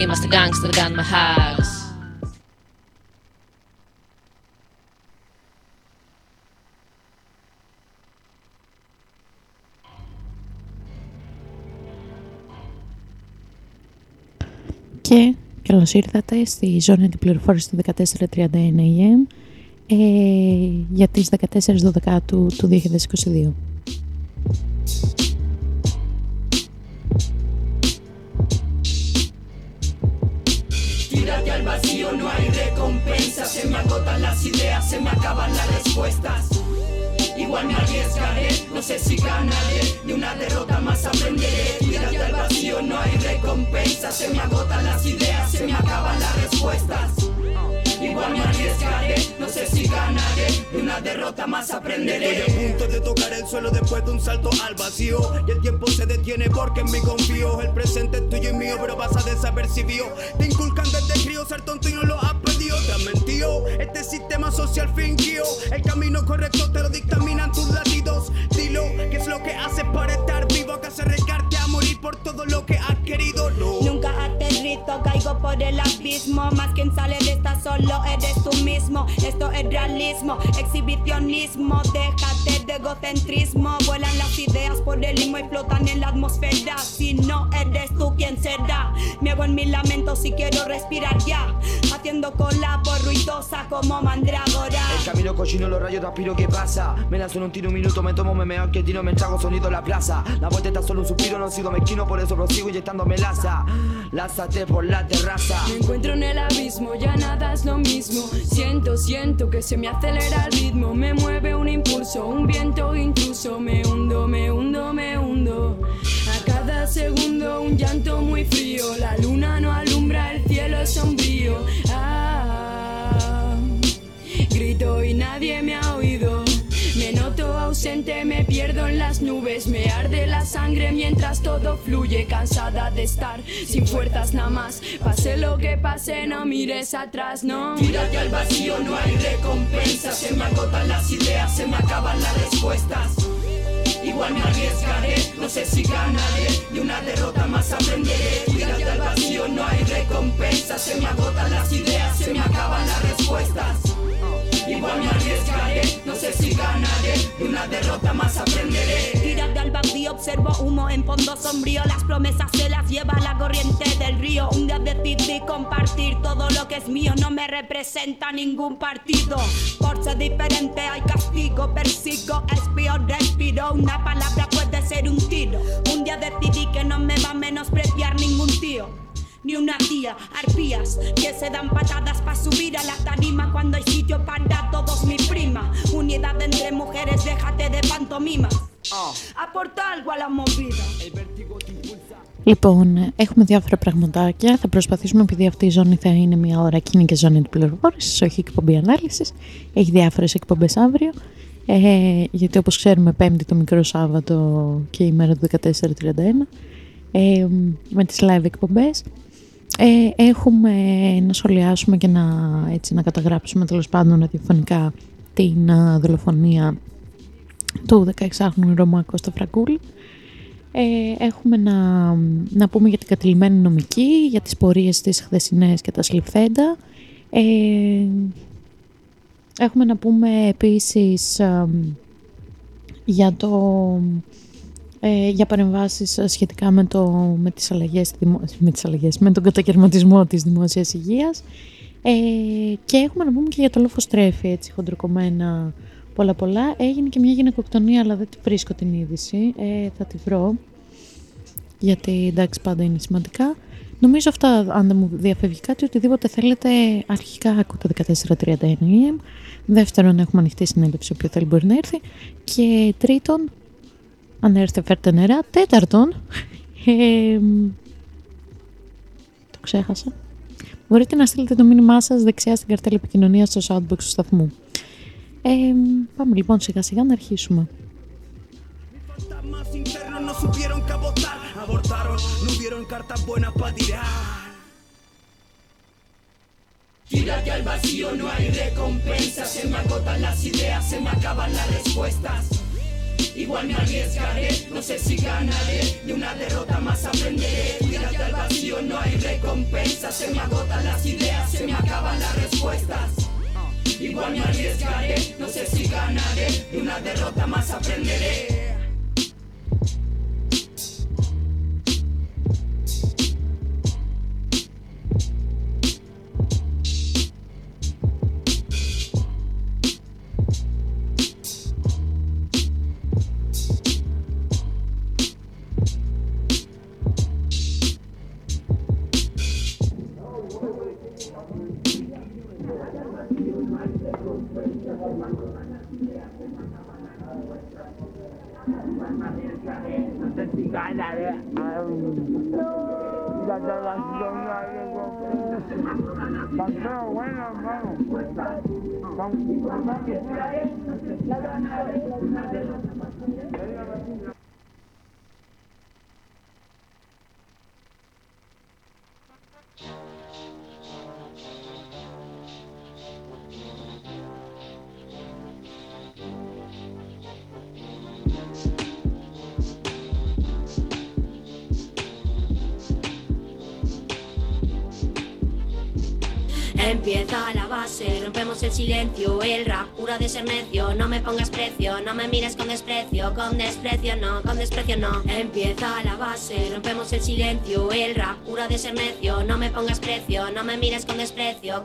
είμαστε gangster, δεν κάνουμε house. Και καλώς ήρθατε στη ζώνη αντιπληροφόρηση του 14:31 AM για τις 14 του 2022. Tírate al vacío, no hay recompensa. Se me agotan las ideas, se me acaban las respuestas. Igual me arriesgaré, no sé si ganaré. De una derrota más aprenderé. Tírate al vacío, no hay recompensa. Se me agotan las ideas, se me acaban las respuestas. Igual me arriesgaré, no sé si ganaré. De una derrota más aprenderé. Estoy a punto de tocar el suelo después de un salto al vacío. Y el tiempo se detiene porque en mí confío. El presente es tuyo y mío, pero vas a desapercibido. Te inculcan desde crío ser tonto y no lo has pedido. Te has mentido, este sistema social fingió. El camino correcto te lo dictaminan tus latidos. Dilo, ¿qué es lo que haces para estar vivo? ¿Acaso arriesgarte a morir por todo lo que has querido? No. Nunca aterrizo, caigo por el abismo. Más quien sale de esta solo eres tú mismo. Esto es realismo, exhibicionismo. Déjate de egocentrismo. Vuelan las ideas por el limbo y flotan en la atmósfera. Si no eres tú, ¿quién será? Me hago en mi lamento si quiero respirar ya. Haciendo cola por ruidosa como mandrágora. El camino cochino, los rayos transpiro, ¿qué pasa? Me lanzo en un tiro, un minuto, me tomo, me meo, que tiro, me trago sonido en la plaza. La vuelta está solo un suspiro, no he sido mezquino, por eso prosigo inyectándome laza. Lázate por la terraza. Me encuentro en el abismo, ya nada es lo mismo. Siento que se me acelera el ritmo. Me mueve un impulso, un viento intruso. Me hundo, me hundo, me hundo. A cada segundo un llanto muy frío. La luna no alumbra, el cielo es sombrío. Grito y nadie me ha oído. Me noto ausente, me pierdo en las nubes. Me arde la sangre mientras todo fluye. Cansada de estar sin fuerzas nada más. Pase lo que pase, no mires atrás, no. Tírate al vacío, no hay recompensa. Se me agotan las ideas, se me acaban las respuestas. Igual me arriesgaré, no sé si ganaré. De una derrota más aprenderé. Tírate al vacío, no hay recompensa. Se me agotan las ideas, se me acaban las respuestas. Igual me arriesgaré, no sé si ganaré. De una derrota más aprenderé. Tírate al vacío, observo humo en fondo sombrío. Las promesas se las lleva la corriente del río. Un día decidí compartir todo lo que es mío. No me representa ningún partido. Por ser diferente hay castigo. Persigo, espío, respiro. Una palabra puede ser un tiro. Un día decidí que no me va a menospreciar ningún tío. Ni una tía, arpías que se dan patadas para subir a la tarima cuando hay sitio para todos, mi prima. Unidad entre mujeres, déjate de pantomima. Aporta algo a la movida. Λοιπόν, έχουμε διάφορα πραγματάκια. Θα προσπαθήσουμε, επειδή αυτή η ζώνη θα είναι μια ώρα και είναι και ζώνη πληροφόρησης, όχι εκπομπή ανάλυσης. Έχει διάφορες εκπομπές αύριο. Γιατί όπως ξέρουμε, Πέμπτη το μικρό Σάββατο και η μέρα του 14:31. Με τις live εκπομπές. Έχουμε να σχολιάσουμε και να καταγράψουμε τέλος πάντων ραδιοφωνικά την δολοφονία του 16χρονου Ρωμά Κώστα Φραγκούλη. Έχουμε να πούμε για την κατηλημένη νομική, για τις πορείες της χθεσινές και τα συλληφθέντα. Έχουμε να πούμε επίσης για παρεμβάσεις σχετικά με τις αλλαγές, με τον κατακαιρματισμό της δημόσιας υγείας, και έχουμε να πούμε και για το λοφοστρέφη, έτσι χοντροκομμένα πολλά. Έγινε και μια γυναικοκτονία, αλλά δεν τη βρίσκω την είδηση, θα τη βρω, γιατί εντάξει πάντα είναι σημαντικά. Νομίζω αυτά, αν δεν μου διαφεύγει κάτι, οτιδήποτε θέλετε, αρχικά ακούτε 14:31 AM. Δεύτερον, έχουμε ανοιχτή συνέλευση, όποιο θέλει μπορεί να έρθει. Και τρίτον, αν έρθετε φέρτε νερά. Τέταρτον, το ξέχασα, μπορείτε να στείλετε το μήνυμά σας δεξιά στην καρτέλα επικοινωνίας στο soundbox του σταθμού. Πάμε λοιπόν σιγά σιγά να αρχίσουμε. Tírate al vacío, no hay recompensa. Se me agotan las ideas, se me acaban las respuestas. Igual me arriesgaré, no sé si ganaré, de una derrota más aprenderé. Tírate al vacío, no hay recompensa, se me agotan las ideas, se me acaban las respuestas. Igual me arriesgaré, no sé si ganaré, de una derrota más aprenderé. Empieza la base, rompemos el silencio, el rap pura de ser necio. No me pongas precio, no me mires con desprecio no, con desprecio no. Empieza la base, rompemos el silencio, el rap pura de ser necio. No me pongas precio, no me mires con desprecio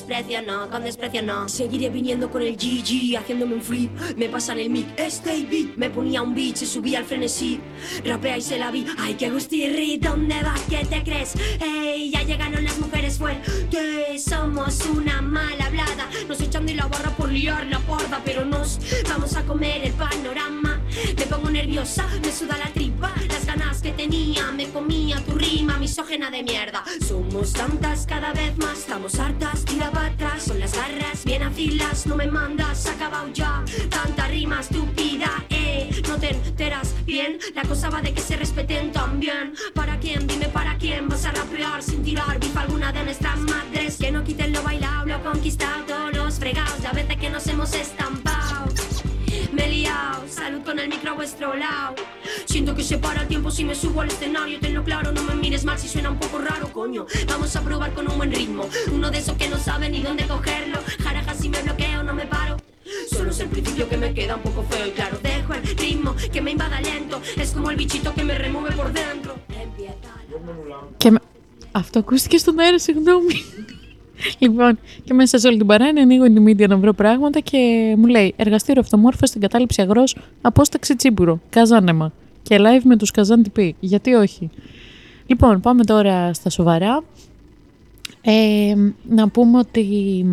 no, con desprecio no. Seguiré viniendo con el GG, haciéndome un flip. Me pasan el mic, stay beat. Me ponía un beat, se subía al frenesí. Rapea y se la vi, ay que gustirri. ¿Dónde vas? ¿Qué te crees? Ey, ya llegaron las mujeres fuertes. Somos una mala hablada, nos echan de la barra por liar la parda, pero nos vamos a comer el panorama. Me pongo nerviosa, me suda la tripa, las ganas que tenía, me comía tu rima misógena de mierda. Somos tantas cada vez más, estamos hartas, tira para atrás, son las garras, bien a filas, no me mandas, acabado ya, tanta rima estúpida, no te enteras bien, la cosa va de que se respeten también. ¿Para quién? Dime para quién vas a rapear sin tirar bifa alguna de nuestras madres. Que no quiten lo bailado, lo conquistado, todos los fregados, la vez de que nos hemos estampado. Me he liado, salud con el micro a vuestro lado. Siento que se para el tiempo si me subo al escenario. Tenlo claro, no me mires mal si suena un poco raro, coño. Vamos a probar con un buen ritmo, uno de esos que no sabe ni dónde cogerlo. Jaraja si me bloqueo, no me paro. Solo es el principio que me queda un poco feo y claro. Dejo el ritmo que me invada lento. Es como el bichito que me remueve por dentro. Αυτό ακούστηκε στον αέρα, συγγνώμη. Λοιπόν, και μέσα σε όλη την παρέα ανοίγω την media να βρω πράγματα και μου λέει εργαστήριο αυτομόρφωση στην κατάληψη αγρός, απόσταξη τσίπουρο, καζάνεμα και live με τους Καζάν TV. Γιατί όχι. Λοιπόν, πάμε τώρα στα σοβαρά. Να πούμε ότι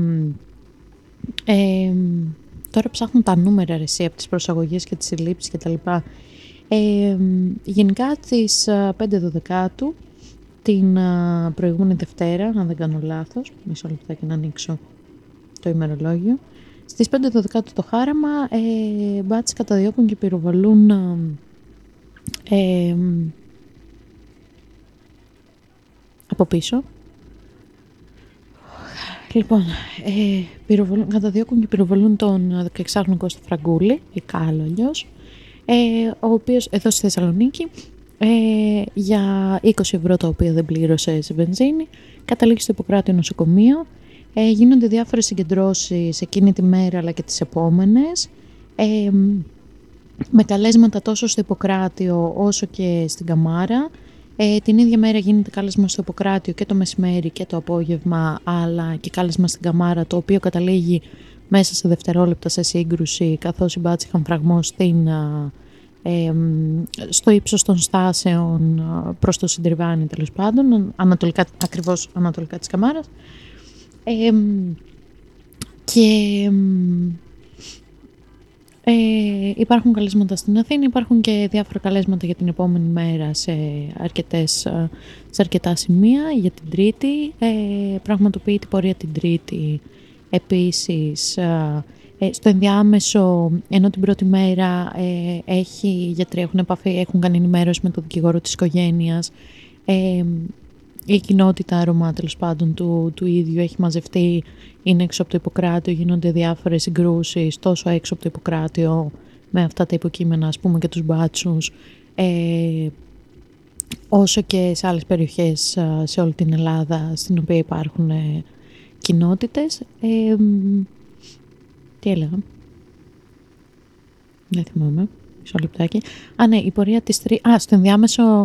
τώρα ψάχνουν τα νούμερα ρεσί από τις προσαγωγές και τις συλλήψεις και τα λοιπά. Γενικά στις 5/12 την προηγούμενη Δευτέρα, αν δεν κάνω λάθος, μισό λεπτάκι να ανοίξω το ημερολόγιο, στις 5/12 το χάραμα μπάτσοι καταδιώκουν και πυροβολούν από πίσω. Λοιπόν, καταδιώκουν και πυροβολούν τον 16χρονο Κώστα Φραγκούλη, ή Κάλο αλλιώς, ο οποίος εδώ στη Θεσσαλονίκη για 20 ευρώ το οποίο δεν πλήρωσε σε βενζίνη, καταλήγει στο Ιπποκράτιο νοσοκομείο. Γίνονται διάφορες συγκεντρώσεις εκείνη τη μέρα αλλά και τις επόμενες, με καλέσματα τόσο στο Ιπποκράτιο όσο και στην Καμάρα. Την ίδια μέρα γίνεται κάλεσμα στο Ιπποκράτιο και το μεσημέρι και το απόγευμα, αλλά και κάλεσμα στην Καμάρα, το οποίο καταλήγει μέσα σε δευτερόλεπτα σε σύγκρουση, καθώς οι μπάτσοι είχαν φραγμό στο ύψος των στάσεων προς το Συντριβάνι, τέλος πάντων, ακριβώς ανατολικά της Καμάρας. Και υπάρχουν καλέσματα στην Αθήνα, υπάρχουν και διάφορα καλέσματα για την επόμενη μέρα σε αρκετά σημεία. Για την Τρίτη πραγματοποιεί την πορεία την Τρίτη επίσης. Στο ενδιάμεσο, ενώ την πρώτη μέρα οι γιατροί έχουν κάνει ενημέρωση με τον δικηγόρο της οικογένειας, η κοινότητα Ρωμά, τέλος πάντων, του ίδιου έχει μαζευτεί, είναι έξω από το Ιπποκράτιο, γίνονται διάφορες συγκρούσεις τόσο έξω από το Ιπποκράτιο με αυτά τα υποκείμενα, ας πούμε, και τους μπάτσους, όσο και σε άλλες περιοχές σε όλη την Ελλάδα, στην οποία υπάρχουν κοινότητες. Τι έλεγα? Δεν θυμάμαι. Μισό λεπτάκι. Ναι, η πορεία της στο ενδιάμεσο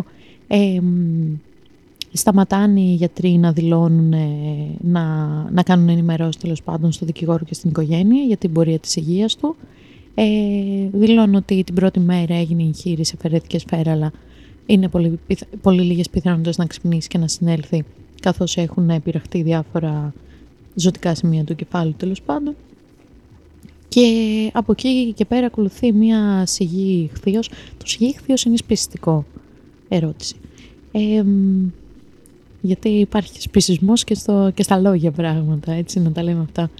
σταματάνε οι γιατροί να δηλώνουν, να κάνουν ενημερώσεις τέλος πάντων στο δικηγόρο και στην οικογένεια για την πορεία της υγείας του. Δηλώνουν ότι την πρώτη μέρα έγινε η εγχείρηση, αφαιρέθηκε σφαίρα, αλλά είναι πολύ λίγες πιθανότητες να ξυπνήσει και να συνέλθει, καθώς έχουν επηραχτεί διάφορα ζωτικά σημεία του κεφάλου τέλος πάντων. Και από εκεί και πέρα ακολουθεί μια σιγή ιχθύος. Το σιγή ιχθύος είναι σπιστικό, ερώτηση. Γιατί υπάρχει σπισισμός και στα λόγια πράγματα, έτσι να τα λέμε αυτά.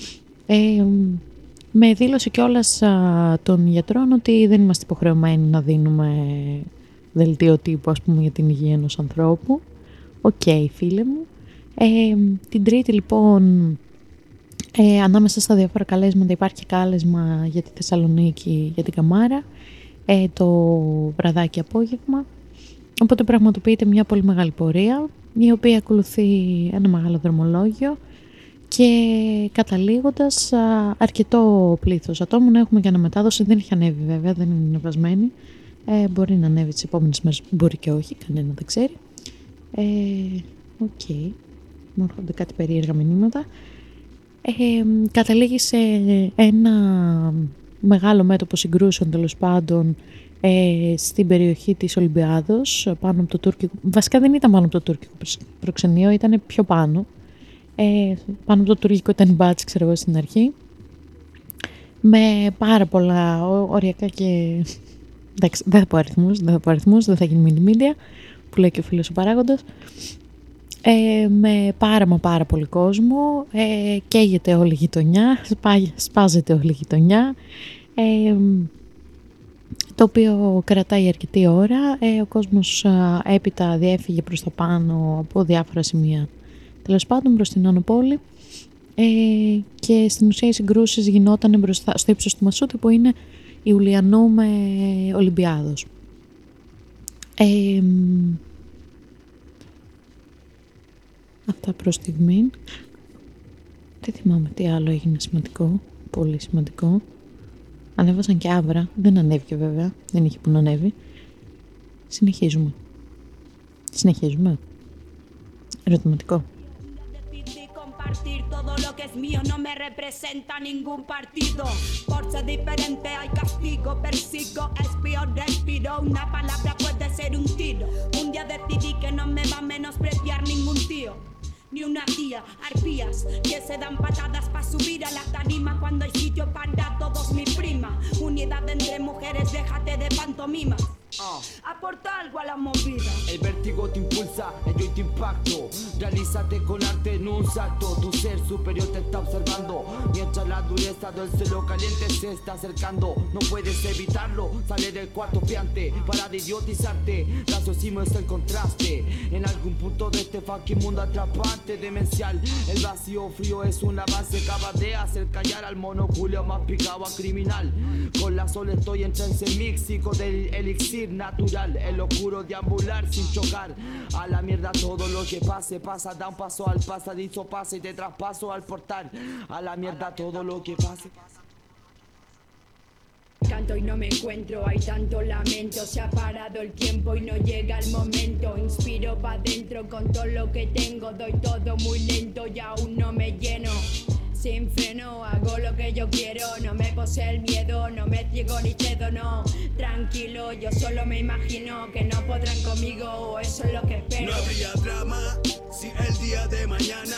Με δήλωσε κιόλας των γιατρών ότι δεν είμαστε υποχρεωμένοι να δίνουμε δελτίο τύπου, ας πούμε, για την υγεία ενός ανθρώπου. Οκ, φίλε μου. Την Τρίτη λοιπόν, ανάμεσα στα διάφορα καλέσματα υπάρχει κάλεσμα για τη Θεσσαλονίκη, για την Καμάρα, το βραδάκι απόγευμα. Οπότε πραγματοποιείται μια πολύ μεγάλη πορεία, η οποία ακολουθεί ένα μεγάλο δρομολόγιο και καταλήγοντας αρκετό πλήθος ατόμων. Έχουμε και αναμετάδοση, δεν έχει ανέβει βέβαια, δεν είναι ανεβασμένη. Μπορεί να ανέβει τις επόμενες μέρες, μπορεί και όχι, κανένα δεν ξέρει. Μου έρχονται κάτι περίεργα μηνύματα. Καταλήγει σε ένα μεγάλο μέτωπο συγκρούσεων τέλος πάντων στην περιοχή της Ολυμπιάδος, πάνω από το τουρκικό. Βασικά δεν ήταν πάνω από το τουρκικό προξενείο, ήταν πιο πάνω. Πάνω από το τουρκικό ήταν η μπάτση, ξέρω εγώ, στην αρχή. Με πάρα πολλά οριακά και... Εντάξει, δεν θα πω αριθμούς, δεν θα γίνει mini media, που λέει και ο φίλος ο παράγοντας. Με πάρα πολύ κόσμο, καίγεται όλη η γειτονιά, σπάζεται όλη η γειτονιά, το οποίο κρατάει αρκετή ώρα. Ο κόσμος έπειτα διέφυγε προς τα πάνω από διάφορα σημεία, τέλος πάντων προς την Άνω Πόλη, και στην ουσία οι συγκρούσεις γινόταν μπροστά στο ύψος του Μασούτη, που είναι Ιουλιανού με Ολυμπιάδος. Αυτά προς στιγμή. Δεν θυμάμαι τι άλλο έγινε σημαντικό, πολύ σημαντικό. Ανέβασαν και άβρα, δεν ανέβηκε βέβαια, δεν είχε που να ανέβει. Συνεχίζουμε. Ερωτηματικό. Todo lo que es mío no me representa ningún partido. Por ser diferente hay castigo, persigo, espío, respiro. Una palabra puede ser un tiro. Un día decidí que no me va a menospreciar ningún tío, ni una tía, arpías que se dan patadas para subir a la tarima cuando hay sitio para todos mis primas. Unidad entre mujeres, déjate de pantomima. Aporta algo a la movida. El vértigo te impulsa, yo te impacto. Realízate con arte en un salto. Tu ser superior te está observando, mientras la dureza del cielo caliente se está acercando. No puedes evitarlo, sale del cuarto piante para de idiotizarte. Raciocinio es el contraste en algún punto de este fucking mundo atrapante, demencial. El vacío frío es una base, acaba de hacer callar al monoculio más picado a criminal. Con la sol estoy en trance míxico del elixir natural, el oscuro deambular sin chocar. A la mierda todo lo que pase, pasa, da un paso al pasadizo, pasa y te traspaso al portal. A la mierda todo lo que pase. Canto y no me encuentro, hay tanto lamento. Se ha parado el tiempo y no llega el momento. Inspiro pa' dentro con todo lo que tengo. Doy todo muy lento y aún no me lleno. Sin freno, hago lo que yo quiero. No me posee el miedo, no me ciego ni cedo, no. Tranquilo, yo solo me imagino que no podrán conmigo, eso es lo que espero. No habría drama si el día de mañana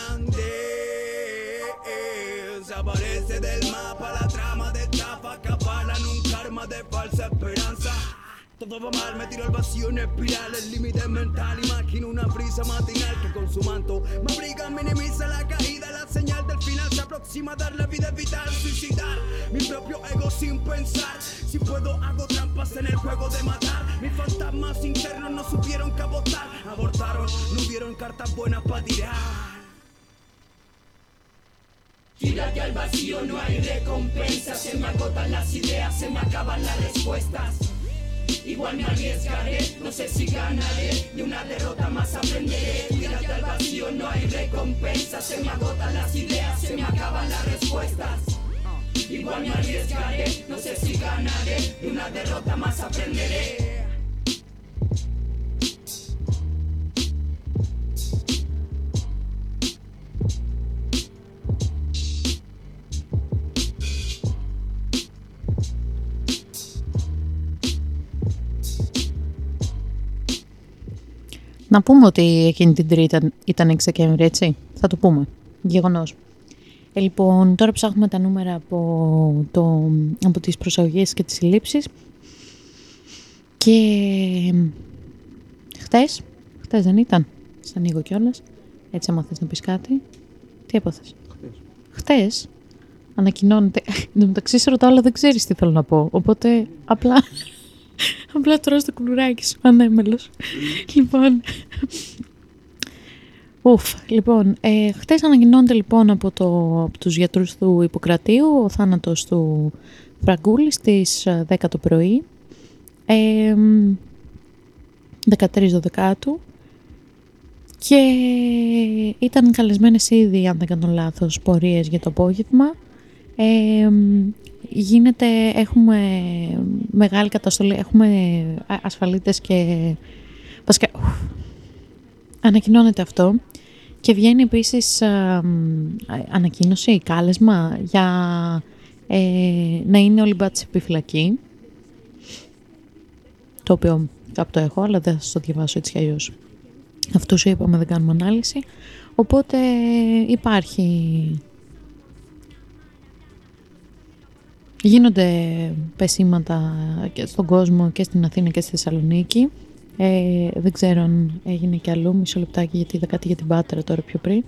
desaparece del mapa la trama de estafa que avalan un karma de falsa esperanza. Todo va mal, me tiro al vacío en espiral. El límite mental, imagino una brisa matinal que con su manto me abriga, minimiza la caída. La señal del final se aproxima, darle vida es vital. Suicidar mi propio ego sin pensar. Si puedo hago trampas en el juego de matar. Mis fantasmas internos no supieron que abortar. Abortaron, no dieron cartas buenas para tirar. Tírate al al vacío no hay recompensa. Se me agotan las ideas, se me acaban las respuestas. Igual me arriesgaré, no sé si ganaré, de una derrota más aprenderé. Tírate al vacío, no hay recompensa. Se me agotan las ideas, se me acaban las respuestas. Igual me arriesgaré, no sé si ganaré, de una derrota más aprenderé. Να πούμε ότι εκείνη την Τρίτη ήταν 6 Δεκέμβρη, έτσι. Θα το πούμε. Γεγονός. Λοιπόν, τώρα ψάχνουμε τα νούμερα από τις προσαγωγές και τις συλλήψεις. Και χτες δεν ήταν. Σ' ανοίγω κιόλας. Έτσι, άμα θες να πεις κάτι. Τι έπαθες? Χτες ανακοινώνεται. Εν τω μεταξύ σε ρωτάω, αλλά δεν ξέρεις τι θέλω να πω. Οπότε απλά τρως το κουλουράκι σου, ανέμελος. Λοιπόν, χτες ανακοινώνεται λοιπόν από τους γιατρούς του Ιπποκρατείου ο θάνατος του Φραγκούλη στις 10 το πρωί, 13 Δεκάτου, και ήταν καλεσμένες ήδη, αν δεν κάνω λάθος, πορείες για το απόγευμα. Έχουμε μεγάλη καταστολή, έχουμε ασφαλίτες και βασικά ανακοινώνεται αυτό και βγαίνει επίσης ανακοίνωση, κάλεσμα για να είναι όλοι μπάτσοι επιφυλακή, το οποίο κάπου το έχω, αλλά δεν θα σας το διαβάσω έτσι κι αλλιώς. Αυτό σου είπαμε, δεν κάνουμε ανάλυση, οπότε γίνονται πεσήματα και στον κόσμο και στην Αθήνα και στη Θεσσαλονίκη. Δεν ξέρω αν έγινε κι αλλού, μισό λεπτάκι, γιατί είδα κάτι για την Πάτρα τώρα πιο πριν.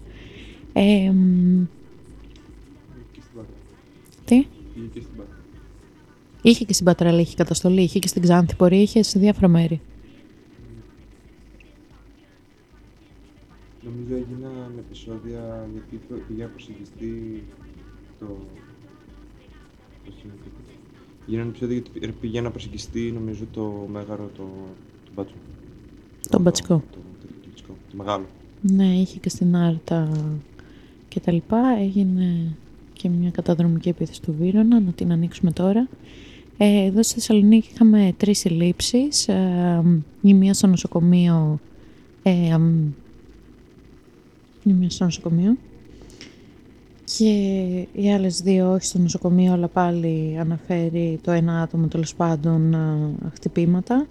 Τι? Είχε και στην Πάτρα, αλλά είχε καταστολή, είχε και στην Ξάνθη πορεία, είχε σε διάφορα μέρη. Νομίζω έγιναν επεισόδια γιατί πήγε να προσεγγιστεί Γίνανε επεισόδια γιατί πήγε να προσεγγιστεί, νομίζω, το μέγαρο του Μπάτσου. Το μπατσικό. Το μεγάλο. Ναι, είχε και στην Άρτα και τα λοιπά. Έγινε και μια καταδρομική επίθεση του Βύρωνα, να την ανοίξουμε τώρα. Εδώ στη Θεσσαλονίκη είχαμε 3 συλλήψεις. Η μία στο νοσοκομείο. Και οι άλλες 2 όχι στο νοσοκομείο, αλλά πάλι αναφέρει το ένα άτομο, τέλος πάντων, χτυπήματα.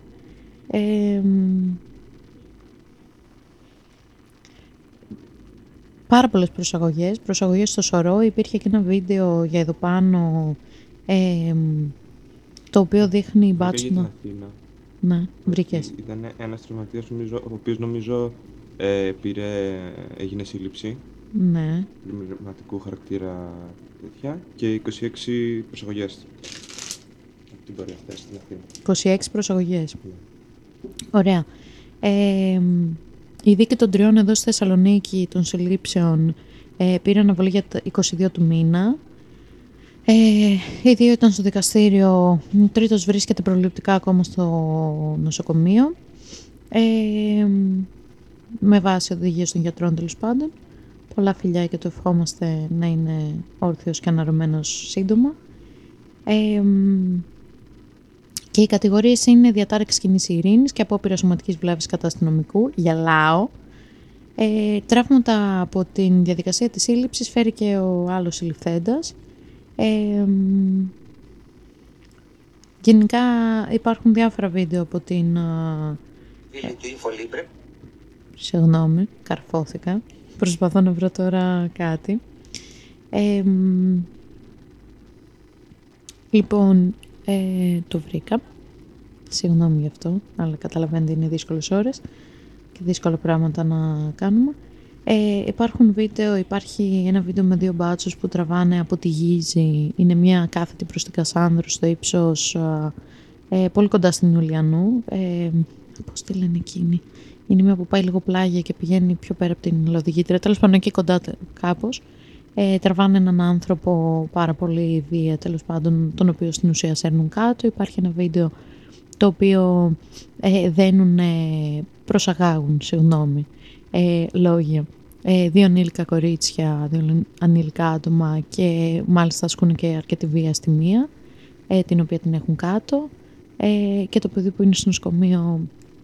Πάρα πολλές προσαγωγές στο Σωρό. Υπήρχε και ένα βίντεο για εδώ πάνω, το οποίο δείχνει μπάτσινο. Ναι, βρήκες. Ήταν ένας τραυματίας, ο οποίος νομίζω έγινε σύλληψη. Ναι. Δημιουργηματικού χαρακτήρα τέτοια και 26 προσαγωγές από την πορεία αυτή στην Αθήνα. 26 προσαγωγές. Ναι. Ωραία. Η δίκη των 3 εδώ στη Θεσσαλονίκη των συλλήψεων πήρε αναβολή για τα 22 του μήνα. Οι 2 ήταν στο δικαστήριο, ο 3ος βρίσκεται προληπτικά ακόμα στο νοσοκομείο, με βάση οδηγίες των γιατρών, τέλος πάντων. Πολλά φιλιά και το ευχόμαστε να είναι όρθιος και αναρρωμένος σύντομα. Και οι κατηγορίες είναι διατάραξη κοινής ειρήνης και απόπειρα σωματικής βλάβης κατά αστυνομικού. Γελάω. Τραύματα από την διαδικασία της σύλληψης φέρει και ο άλλος συλληφθέντας. Γενικά υπάρχουν διάφορα βίντεο από την... Συγγνώμη, καρφώθηκα. Προσπαθώ να βρω τώρα κάτι. Λοιπόν, το βρήκα. Συγγνώμη γι' αυτό, αλλά καταλαβαίνετε είναι δύσκολες ώρες και δύσκολα πράγματα να κάνουμε. Υπάρχουν βίντεο, υπάρχει ένα βίντεο με 2 μπάτσους που τραβάνε από τη Γίζη. Είναι μια κάθετη προς την Κασάνδρου στο ύψος, πολύ κοντά στην Ιουλιανού. Πώς τη λένε εκείνη? Είναι μια που πάει λίγο πλάγια και πηγαίνει πιο πέρα από την Λοδηγήτρια. Τέλος πάντων εκεί κοντά κάπως. τραβάνε έναν άνθρωπο πάρα πολύ βία, τέλος πάντων, τον οποίο στην ουσία σέρνουν κάτω. Υπάρχει ένα βίντεο το οποίο προσαγάγουν, λόγια. 2 ανήλικα κορίτσια, 2 ανήλικα άτομα και μάλιστα ασκούν και αρκετή βία στη μία, την οποία την έχουν κάτω, και το παιδί που είναι στο νοσοκομείο,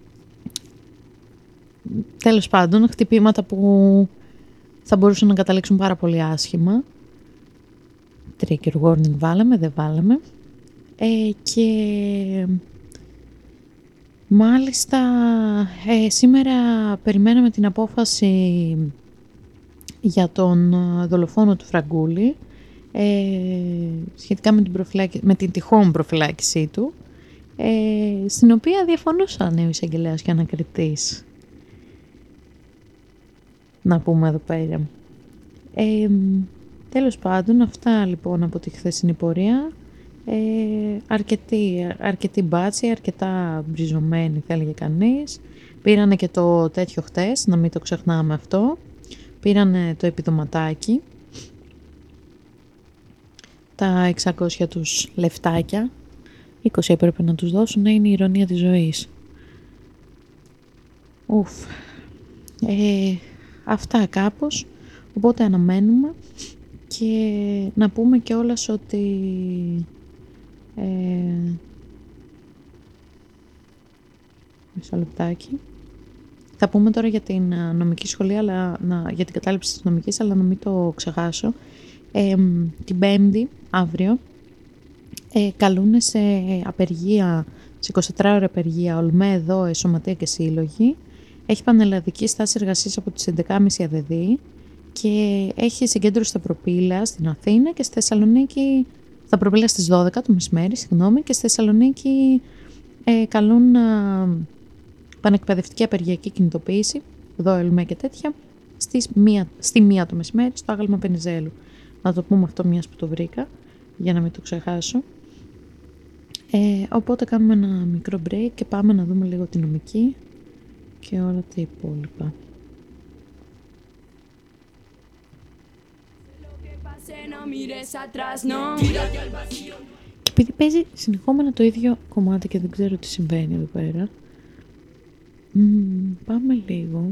τέλος πάντων, χτυπήματα που θα μπορούσαν να καταλήξουν πάρα πολύ άσχημα. Trigger warning βάλαμε, δεν βάλαμε. Και μάλιστα σήμερα περιμέναμε την απόφαση για τον δολοφόνο του Φραγκούλη, σχετικά με την τυχόν προφυλάκησή του, στην οποία διαφωνούσαν ο εισαγγελέας και ο ανακριτής. Να πούμε εδώ πέρα. Τέλος πάντων, αυτά λοιπόν από τη χθεσινή πορεία. Αρκετή μπάτσι, αρκετά μπριζωμένη θα έλεγε κανείς. Πήρανε και το τέτοιο χτες, να μην το ξεχνάμε αυτό. Πήρανε το επιδοματάκι, τα 600 τους λεφτάκια, 20 έπρεπε να τους δώσουν, είναι η ηρωνία της ζωής. Αυτά κάπως, οπότε αναμένουμε και να πούμε κιόλας ότι μισό λεπτάκι. Θα πούμε τώρα για την νομική σχολή, για την κατάληψη της νομικής, αλλά να μην το ξεχάσω. Την Πέμπτη, αύριο, καλούν σε απεργία, σε 24 ώρα απεργία, ΟΛΜΕ, ΔΟΕ, Σωματεία και Σύλλογοι. Έχει πανελλαδική στάση εργασίας από τις 11.30 ΑΔΔ και έχει συγκέντρωση στα Προπήλαια στην Αθήνα και στη Θεσσαλονίκη, στα Προπήλαια στις 12 το μεσημέρι, και στη Θεσσαλονίκη καλούν πανεκπαιδευτική απεργιακή κινητοποίηση, ΔΟΕ, ΟΛΜΕ και τέτοια, στη 1 το μεσημέρι, στο Άγαλμα Πενιζέλου. Να το πούμε αυτό μιας που το βρήκα, για να μην το ξεχάσω. Οπότε κάνουμε ένα μικρό break και πάμε να δούμε λίγο τη νομική και όλα τα υπόλοιπα. Και επειδή παίζει συνεχόμενα το ίδιο κομμάτι και δεν ξέρω τι συμβαίνει εδώ πέρα, πάμε λίγο.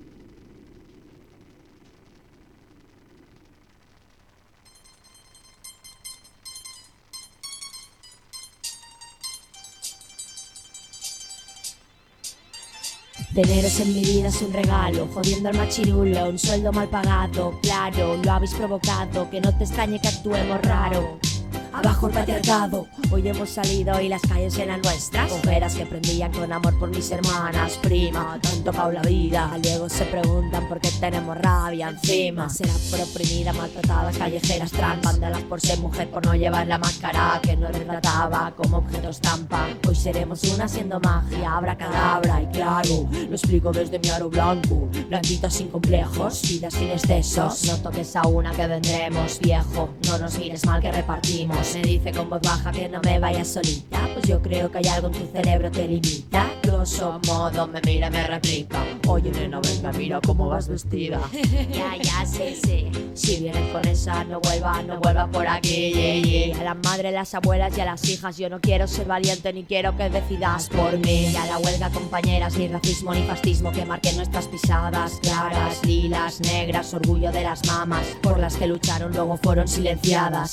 Teneros en mi vida es un regalo, jodiendo al machirulo, un sueldo mal pagado, claro, lo habéis provocado, que no te extrañe que actuemos raro. Abajo el patriarcado, hoy hemos salido y las calles eran nuestras. Mujeres que prendían con amor por mis hermanas, prima, tanto pa' la vida. Gallegos se preguntan por qué tenemos rabia encima. Será por oprimida, maltratadas, callejeras, trans. Vándalas por ser mujer, por no llevar la máscara que nos retrataba como objeto estampa. Hoy seremos una siendo magia, abracadabra y claro, lo explico desde mi aro blanco. Blanquita sin complejos, vida sin excesos. No toques a una que vendremos, viejo, no nos mires mal que repartimos. Me dice con voz baja que no me vaya solita, pues yo creo que hay algo en tu cerebro te limita. Grosso modo me mira y me replica: oye nena, venga, mira cómo vas vestida. Ya, sí. Si vienes con esa, no vuelva por aquí, yeah. A las madres, las abuelas y a las hijas, yo no quiero ser valiente ni quiero que decidas por mí. Y a la huelga, compañeras, ni racismo ni fascismo que marquen nuestras pisadas. Claras, lilas, negras, orgullo de las mamas, por las que lucharon luego fueron silenciadas.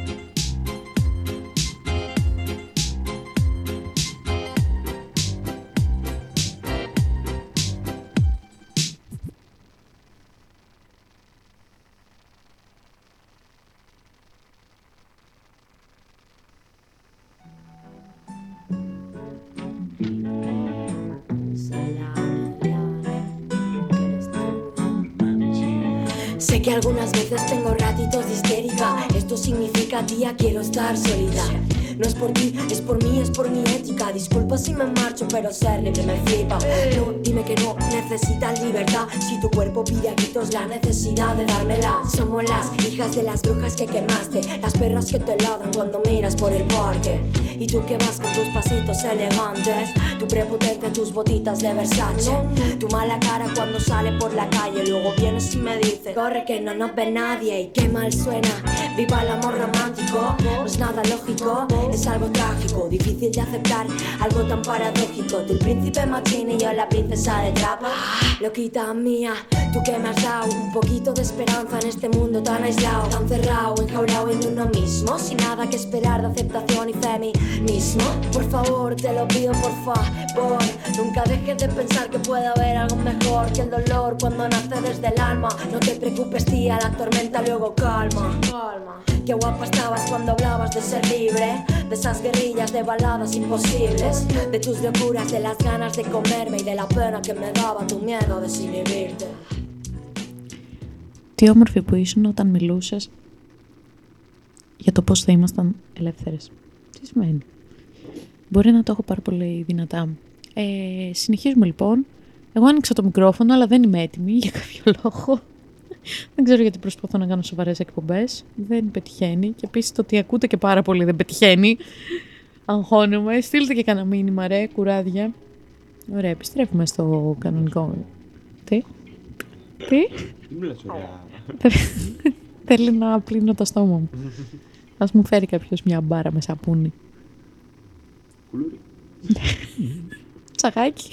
Sé que algunas veces tengo ratitos de histérica. Esto significa, tía, quiero estar sólida. No es por ti, es por mí, es por mi ética. Disculpa si me marcho, pero ser libre me flipa. No, dime que no necesitas libertad. Si tu cuerpo pide a gritos la necesidad de dármela. Somos las hijas de las brujas que quemaste, las perras que te ladran cuando miras por el parque. Y tú que vas con tus pasitos elegantes, tu prepotencia, tus botitas de Versace, tu mala cara cuando sale por la calle, luego vienes y me dices, corre que no nos ve nadie. Y qué mal suena, viva el amor romántico. No es nada lógico, es algo trágico, difícil de aceptar, algo tan paradójico. Tú el príncipe machín y yo la princesa de trap. Loquita mía, tú que me has dado un poquito de esperanza en este mundo tan aislado, tan cerrado, enjaulado en uno mismo, sin nada que esperar de aceptación y feminismo. Por favor, te lo pido por favor, nunca dejes de pensar que puede haber algo mejor que el dolor cuando nace desde el alma. No te preocupes tía, la tormenta luego calma. Qué guapa estabas cuando hablabas de ser libre, de esas guerrillas de baladas imposibles, de tus locuras, de las ganas de comerme y de la pena que me daba tu miedo de desinhibirte. Τι όμορφη που ήσουν όταν μιλούσες για το πώς θα ήμασταν ελεύθερες. Τι σημαίνει? Μπορεί να το έχω πάρα πολύ δυνατά. Συνεχίζουμε λοιπόν. Εγώ άνοιξα το μικρόφωνο, αλλά δεν είμαι έτοιμη για κάποιο λόγο. Δεν ξέρω γιατί προσπαθώ να κάνω σοβαρές εκπομπές. Δεν πετυχαίνει. Και επίσης το ότι ακούτε και πάρα πολύ δεν πετυχαίνει. Αγχώνομαι. Στείλτε και κανένα μήνυμα, ρε, κουράδια. Ωραία, επιστρέφουμε στο κανονικό. Τι? Τι μου λες, ωραία. Θέλει να πλύνω το στόμα μου. Ας μου φέρει κάποιος μια μπάρα με σαπούνι. Κουλούρι. Τσαγάκι.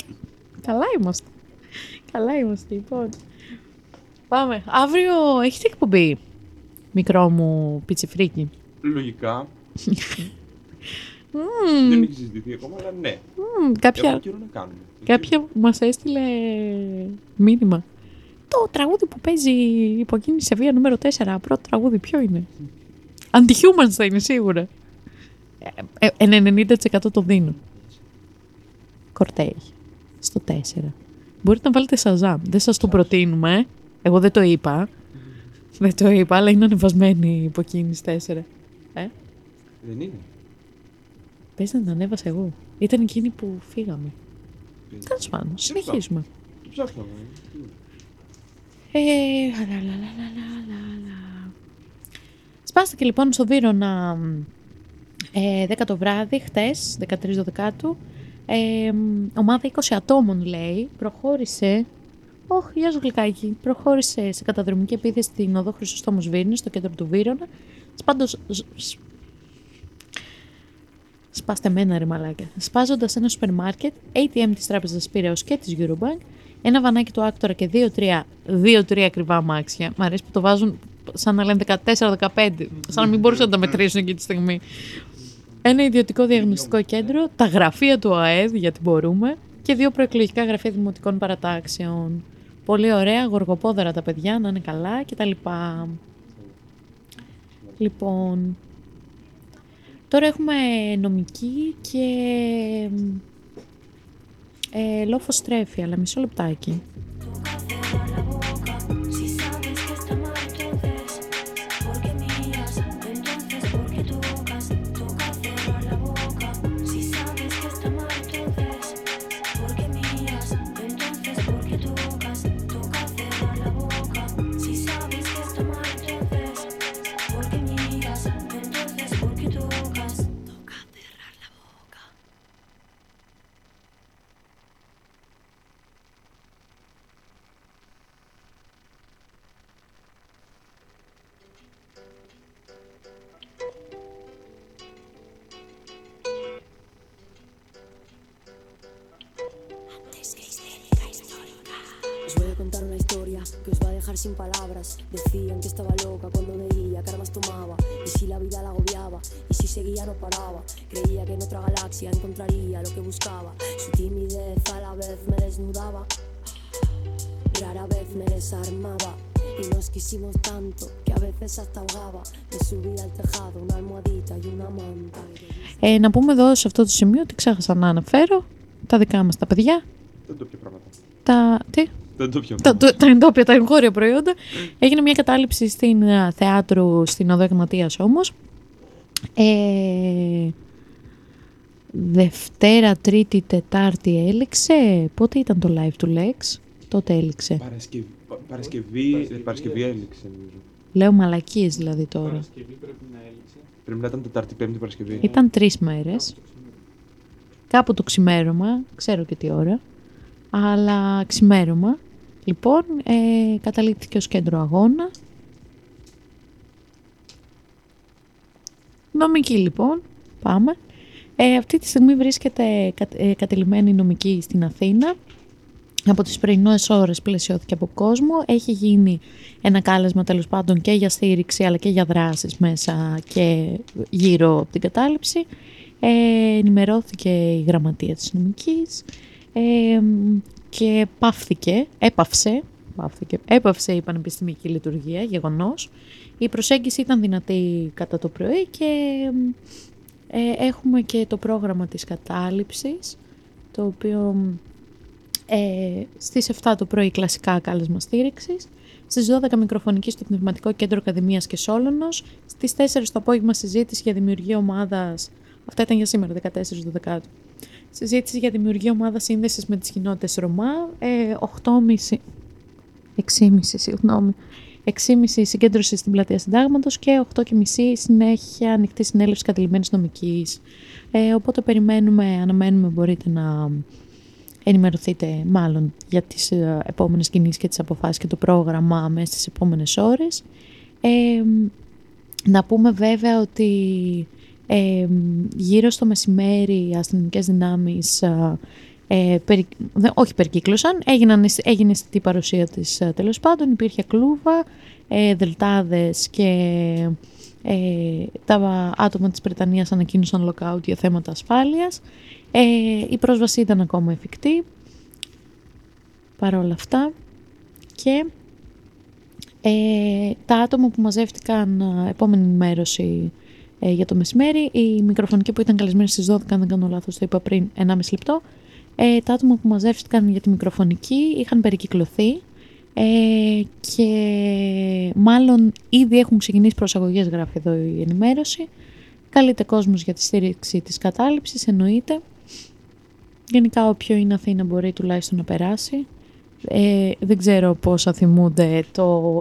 Καλά είμαστε, λοιπόν. Πάμε. Αύριο έχετε εκπομπή, μικρό μου πιτσιφρίκι? Λογικά. Δεν έχει συζητηθεί ακόμα, αλλά ναι. Κάποια μας έστειλε μήνυμα. Το τραγούδι που παίζει υποκίνηση σε βία νούμερο 4, πρώτο τραγούδι, ποιο είναι? Anti-Humans θα είναι σίγουρα. 90% το δίνω. Κορτέι. Στο 4. Μπορείτε να βάλετε Shazam. Δεν σας το προτείνουμε. Εγώ δεν το είπα. Αλλά είναι ανεβασμένη η υποκίνηση 4. Δεν είναι. Πες να την ανέβασα εγώ. Ήταν εκείνη που φύγαμε. Τέλος πάντων, συνεχίζουμε. Το ψάχναμε. Σπάστηκε λοιπόν στο Βύρωνα 10 το βράδυ, χτες, 13 Δεκάτου. Ομάδα 20 ατόμων, λέει, προχώρησε. Γεια σου γλυκάκι. Προχώρησε σε καταδρομική επίθεση στην οδό Χρυσοστόμου Βύρνης, στο κέντρο του Βύρωνα. Σπάστε μένα, ρε μαλάκια. Σπάζοντας ένα σούπερ μάρκετ, ATM της Τράπεζας Πειραιώς και της Eurobank, ένα βανάκι του Άκτορα και 2-3 ακριβά αμάξια. Μ' αρέσει που το βάζουν σαν να λένε 14-15, σαν να μην μπορούσαν να τα μετρήσουν εκεί τη στιγμή. Ένα ιδιωτικό διαγνωστικό κέντρο, τα γραφεία του ΑΕΔ, γιατί μπορούμε, και 2 προεκλογικά γραφεία δημοτικών παρατάξεων. Πολύ ωραία, γοργοπόδερα τα παιδιά, να είναι καλά κτλ. Λοιπόν, τώρα έχουμε νομική και λοφοστρέφεια, αλλά μισό λεπτάκι. Sin palabras, decían que estaba loca cuando veía que armas tomaba. Y si la vida la agobiaba, y si seguía no paraba. Creía que en otra galaxia encontraría lo que buscaba. Su timidez a la vez me desnudaba, rara vez me desarmaba. Y nos quisimos tanto que a veces hasta ahogaba. Me subí al tejado una almohadita y una manta. Να πούμε εδώ σε αυτό το σημείο ότι ξέχασα να αναφέρω τα δικά μας τα παιδιά. Δεν το πιο πράγματα. Τι? Τα εντόπια, τα εγχώρια προϊόντα. Έγινε μια κατάληψη στην θεάτρου στην Οδό Εγματίας όμως. Δευτέρα, Τρίτη, Τετάρτη έληξε. Πότε ήταν το live του Lex? Τότε έληξε. Παρασκευή έληξε νομίζω. Λέω μαλακίες δηλαδή τώρα. Παρασκευή πρέπει να έλειξε. Πρέπει να ήταν Τετάρτη, Πέμπτη, Παρασκευή. Ήταν 3 μέρες. Κάπου το ξημέρωμα, ξέρω και τι ώρα, αλλά ξημέρωμα. Λοιπόν, καταλήφθηκε ως κέντρο αγώνα. Νομική λοιπόν, πάμε. Αυτή τη στιγμή βρίσκεται κατελημμένη νομική στην Αθήνα. Από τις πρωινές ώρες πλαισιώθηκε από κόσμο. Έχει γίνει ένα κάλεσμα τέλος πάντων και για στήριξη αλλά και για δράσεις μέσα και γύρω από την κατάληψη. Ενημερώθηκε η γραμματεία της νομικής και έπαυσε η πανεπιστημιακή λειτουργία, γεγονός. Η προσέγγιση ήταν δυνατή κατά το πρωί και έχουμε και το πρόγραμμα της κατάληψης, το οποίο στις 7 το πρωί κλασικά κάλεσμα στήριξης, στις 12 μικροφωνική στο Πνευματικό Κέντρο Ακαδημίας και Σόλωνος, στις 4 το απόγευμα συζήτηση για δημιουργία ομάδας, αυτά ήταν για σήμερα 14/12, συζήτηση για δημιουργία ομάδας σύνδεσης με τις κοινότητες Ρωμά, 6.30 συγκέντρωση στην Πλατεία Συντάγματος και 8.30 συνέχεια ανοιχτή συνέλευση κατελημμένης νομικής. Οπότε αναμένουμε, μπορείτε να ενημερωθείτε μάλλον για τις επόμενες κινήσεις και τις αποφάσεις και το πρόγραμμα μέσα στις επόμενες ώρες. Να πούμε βέβαια ότι γύρω στο μεσημέρι οι αστυνομικές δυνάμεις όχι περικύκλωσαν, έγινε αισθητή παρουσία της τέλος πάντων, υπήρχε κλούβα, δελτάδες και τα άτομα της Βρετανίας ανακοίνωσαν lockout για θέματα ασφάλειας. Η πρόσβαση ήταν ακόμα εφικτή παρόλα αυτά και τα άτομα που μαζεύτηκαν επόμενη ενημέρωση για το μεσημέρι, η μικροφωνική που ήταν καλεσμένη στις 12, αν δεν κάνω λάθος, το είπα πριν 1,5 λεπτό, τα άτομα που μαζεύτηκαν για τη μικροφωνική είχαν περικυκλωθεί και μάλλον ήδη έχουν ξεκινήσει προσαγωγές, γράφει εδώ η ενημέρωση. Καλείται κόσμος για τη στήριξη της κατάληψης, εννοείται. Γενικά όποιο είναι Αθήνα μπορεί τουλάχιστον να περάσει. Δεν ξέρω πόσα θυμούνται το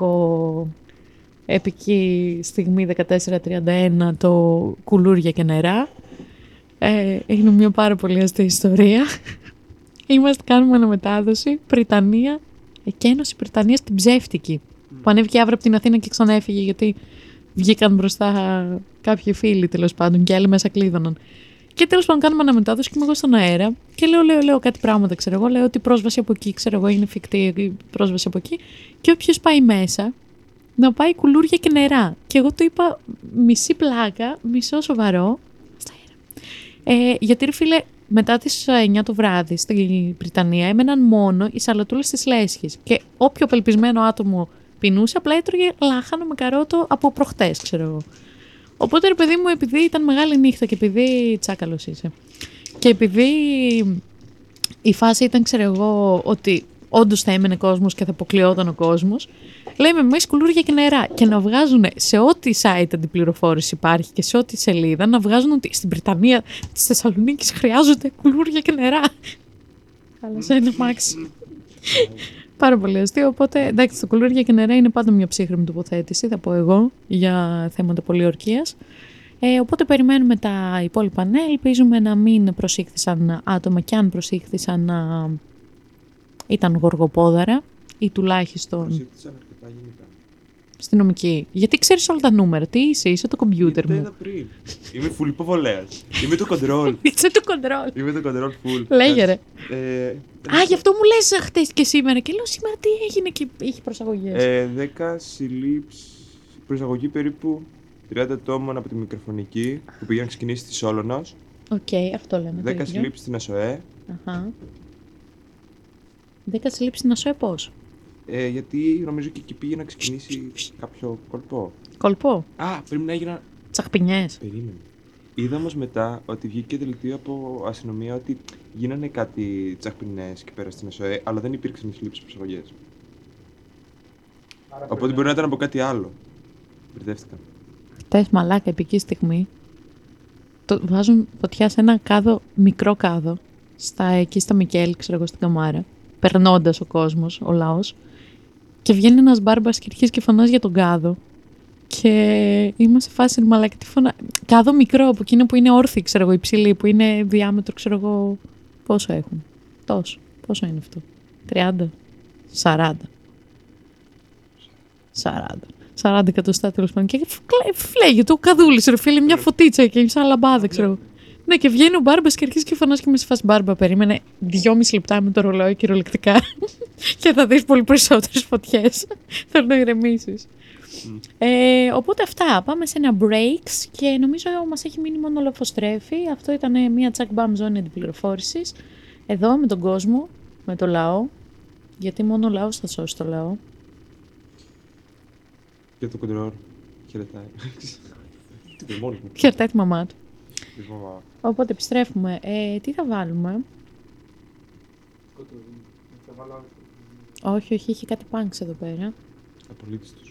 επική στιγμή 1431, το κουλούρια και νερά. Είναι μια πάρα πολύ αστεία ιστορία. Κάνουμε αναμετάδοση Βρυτανία, εκένωση Βρυτανίας την ψεύτικη, που ανέβηκε αύριο από την Αθήνα και ξανά έφυγε γιατί βγήκαν μπροστά κάποιοι φίλοι τέλος πάντων και άλλοι μέσα κλείδωναν. Και τέλος πάντων κάνουμε αναμετάδοση και είμαι εγώ στον αέρα και λέω κάτι πράγματα, ξέρω εγώ. Λέω ότι η πρόσβαση από εκεί, ξέρω εγώ, είναι εφικτή η πρόσβαση από εκεί. Και όποιος πάει μέσα, να πάει κουλούρια και νερά. Και εγώ το είπα μισή πλάκα, μισό σοβαρό, στα αέρα. Γιατί ρε φίλε, μετά τις 9 το βράδυ στην Βρυτανία έμεναν μόνο οι σαλατούλες της Λέσχης. Και όποιο απελπισμένο άτομο πεινούσε, απλά έτρωγε λάχανο με καρότο από προχτές, ξέρω εγώ. Οπότε ρε παιδί μου, επειδή ήταν μεγάλη νύχτα και επειδή τσάκαλος είσαι και επειδή η φάση ήταν, ξέρω εγώ, ότι όντως θα έμενε κόσμος και θα αποκλειόταν ο κόσμος, λέμε εμείς κουλούρια και νερά, και να βγάζουν σε ό,τι site αντιπληροφόρηση υπάρχει και σε ό,τι σελίδα, να βγάζουν ότι στην Βρυτανία της Θεσσαλονίκης χρειάζονται κουλούρια και νερά. Χάλασε ένα μάξι. Πάρα πολύ αστείο. Οπότε εντάξει, το κουλούρια και νερά είναι πάντα μια ψύχρεμη τοποθέτηση, θα πω εγώ, για θέματα πολιορκίας. Οπότε περιμένουμε τα υπόλοιπα. Ναι, ελπίζουμε να μην προσήχθησαν άτομα, και αν προσήχθησαν να ήταν γοργοπόδαρα ή τουλάχιστον. Προσήχθησαν αρκετά γενικά. Στη νομική. Γιατί ξέρεις όλα τα νούμερα. Τι είσαι το κομπιούτερ μου. Πριν. Είμαι full υποβολέας. Είμαι το control. Είσαι το control. Είμαι το control full. Λέγε ρε. Γι' αυτό μου λες χτες και σήμερα. Και λέω σήμερα τι έγινε και είχε προσαγωγές. 10 συλλήψεις, προσαγωγή περίπου 30 ατόμων από τη μικροφωνική που πήγαν να ξεκινήσει στη Σόλωνος. Οκ, αυτό λέμε. 10 συλλήψεις στην ΑΣΟΕ. 10 συλλήψεις στην ΑΣΟΕ πώς? Γιατί νομίζω και εκεί πήγε να ξεκινήσει κάποιο κολπό. Κολπό? Πρέπει να έγιναν τσαχπινιές. Περίμενε. Είδα όμως μετά ότι βγήκε δελτίο από αστυνομία ότι γίνανε κάτι τσαχπινές και πέρα στην ΑΣΟΕ, αλλά δεν υπήρξαν συλλήψεις προσαγωγές. Οπότε μπορεί να ήταν από κάτι άλλο. Μπερδεύτηκαν. Χτες μαλάκα, επική στιγμή. Βάζουν φωτιά σε ένα κάδο, μικρό κάδο, εκεί στα Μικέλ, ξέρω εγώ, στην Καμάρα, περνώντας ο κόσμος, ο λαός. Και βγαίνει ένας μπάρμπας και αρχίζει και φωνάζει για τον Κάδο. Και είμαστε σε φάση μαλάκα τι φωνάζει. Κάδο μικρό, από εκείνο που είναι όρθιοι, ξέρω εγώ, υψηλή, που είναι διάμετρο, ξέρω εγώ. Πόσο έχουν. Τόσο. Πόσο είναι αυτό. 30. 40. 40 εκατοστά τέλος πάντων. Και φλέγει το Καδούλης, ρε φίλε, μια φωτίτσα και σαν λαμπάδα, ξέρω εγώ. Ναι, και βγαίνει ο Μπάρμπας και αρχίζει και φωνάζει και με σε φάση Μπάρμπα. Περίμενε 2,5 λεπτά με το ρολόι κυριολεκτικά. Και θα δεις πολύ περισσότερες φωτιές. Θέλω να ηρεμήσεις. Οπότε αυτά. Πάμε σε ένα breaks και νομίζω μας έχει μείνει μόνο λοφοστρέφη. Αυτό ήταν μια τσακ-μπαμ ζώνη αντιπληροφόρησης. Εδώ με τον κόσμο, με το λαό. Γιατί μόνο ο λαός θα σώσει το λαό. Και το κοντρόλ χαιρετάει. Χαιρετάει τη μαμά του. Οπότε επιστρέφουμε. Τι θα βάλουμε? Όχι, έχει κάτι punks εδώ πέρα. Απολύτως τους.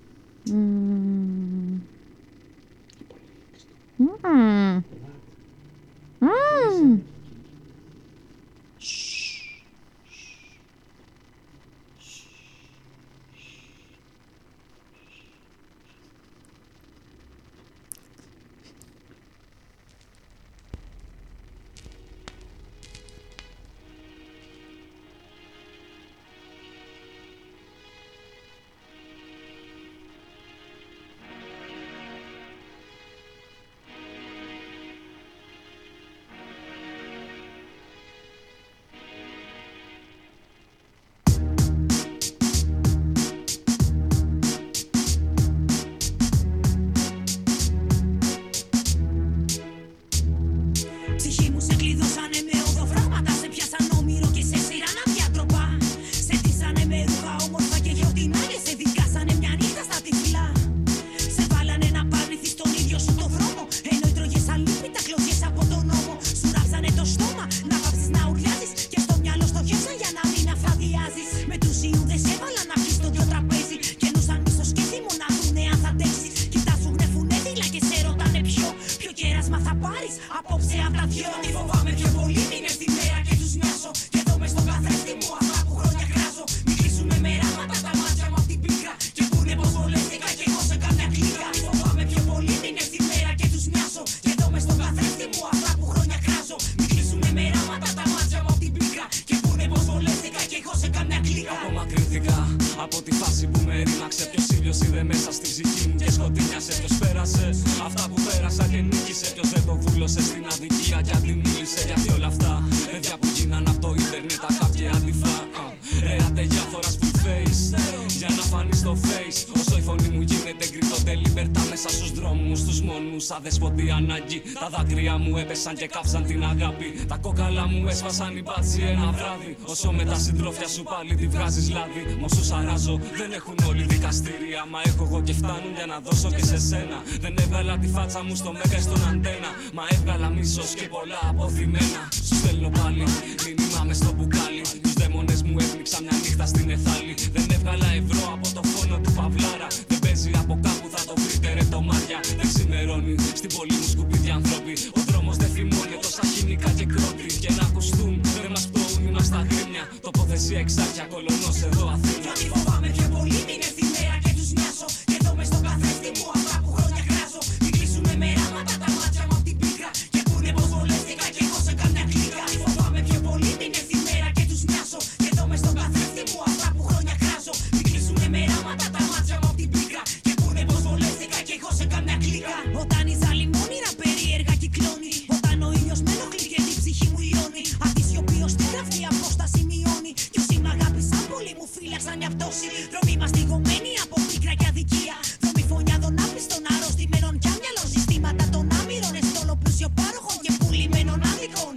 Αδεσποτή ανάγκη. Τα δάκρυα μου έπεσαν και κάψαν την αγάπη. Τα κόκαλα μου έσπασαν οι μπάτσι ένα βράδυ. Όσο με τα συντρόφια σου πάλι τη βγάζεις λάδι. Μόσους αράζω δεν έχουν όλοι δικαστήρια. Μα έχω εγώ και φτάνουν για να δώσω και σε σένα. Δεν έβγαλα τη φάτσα μου στο μέγα στον αντένα. Μα έβγαλα μίσος και πολλά αποθυμένα. Σου στέλνω πάλι μήνυμα μες στο μπουκάλι. Τους δαίμονες μου έπνιξα μια νύχτα στην Εθάλη. Δεν έβγαλα ευρώ από το φόνο του Παυλάρα. Δεν παίζει από κάπου θα το βρείτε ρε το Μάρια. Δεν ξημερώνει στην πόλη μου σκουπίδια ανθρώποι. Ο δρόμος δεν θυμώνει τόσα χημικά και κρότη. Και να ακουστούν δεν μας πτωούν είμαστε στα γρήμια. Τοποθεσία εξάρχεια κολονός εδώ Αθήνα. Κι φοβάμαι πιο πολύ την έρθει μέρα και τους μοιάσω. Και εδώ μες στον καθρέφτη μου αυτά που χρόνια κράζω. Μην κλείσουνε με ράματα τα μάτια μου απ' την πίκρα. Και πούνε πως βολεύτηκα κι εγώ σε καμιά κλίκα. Κι φοβάμαι πιο πολύ την έρθει μέρα και τους μοιάσω. Και εδώ μες στον καθρέφτη μου αυτά που χρόνια κράζω. Μην κλείσουνε με ράματα τα μάτια μου απ' την πίκρα. Και πούνε πως βολεύτηκα κι εγώ σε καμιά κλίκα. Όταν η ζάλη μόνιρα περίεργα κυκλώνει. Όταν ο ήλιος με ενοχλεί και την ψυχή μου λιώνει. Απ' τη σιωπή ως τη γραφή απόσταση μειώνει. Κι όσοι μ' αγάπησαν πολύ μου φύλαξαν μια πτώση. Δρόμοι μαστιγωμένοι από πίκρα και αδικία. Δρόμοι φωνιάδων άπιστων αρρωστημένων κι άμυαλων. Συστήματα των άμυρων εστόλο πλούσιο πάροχων και πουλημένων άδικων.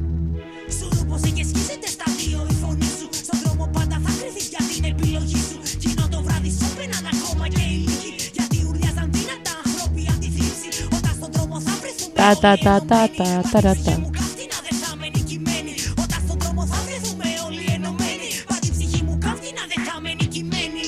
Σου πως είχε σκίζεται στα δύο η φωνή σου. Στον δρόμο πάντα θα κρυθείς για την επιλογή σου. Κοινό το βράδυ σώπαιναν ακόμα και οι λίγοι. Γιατί ουρλιάζαν δυνατά ανθρώπια τη θλίψη. Όταν στον δρόμο θα βρεθούμε όλοι Όταν στον δρόμο θα βρεθούμε όλοι ενωμένοι. Πάντα η ψυχή μου καύτινα δεν θα μένει κειμένη.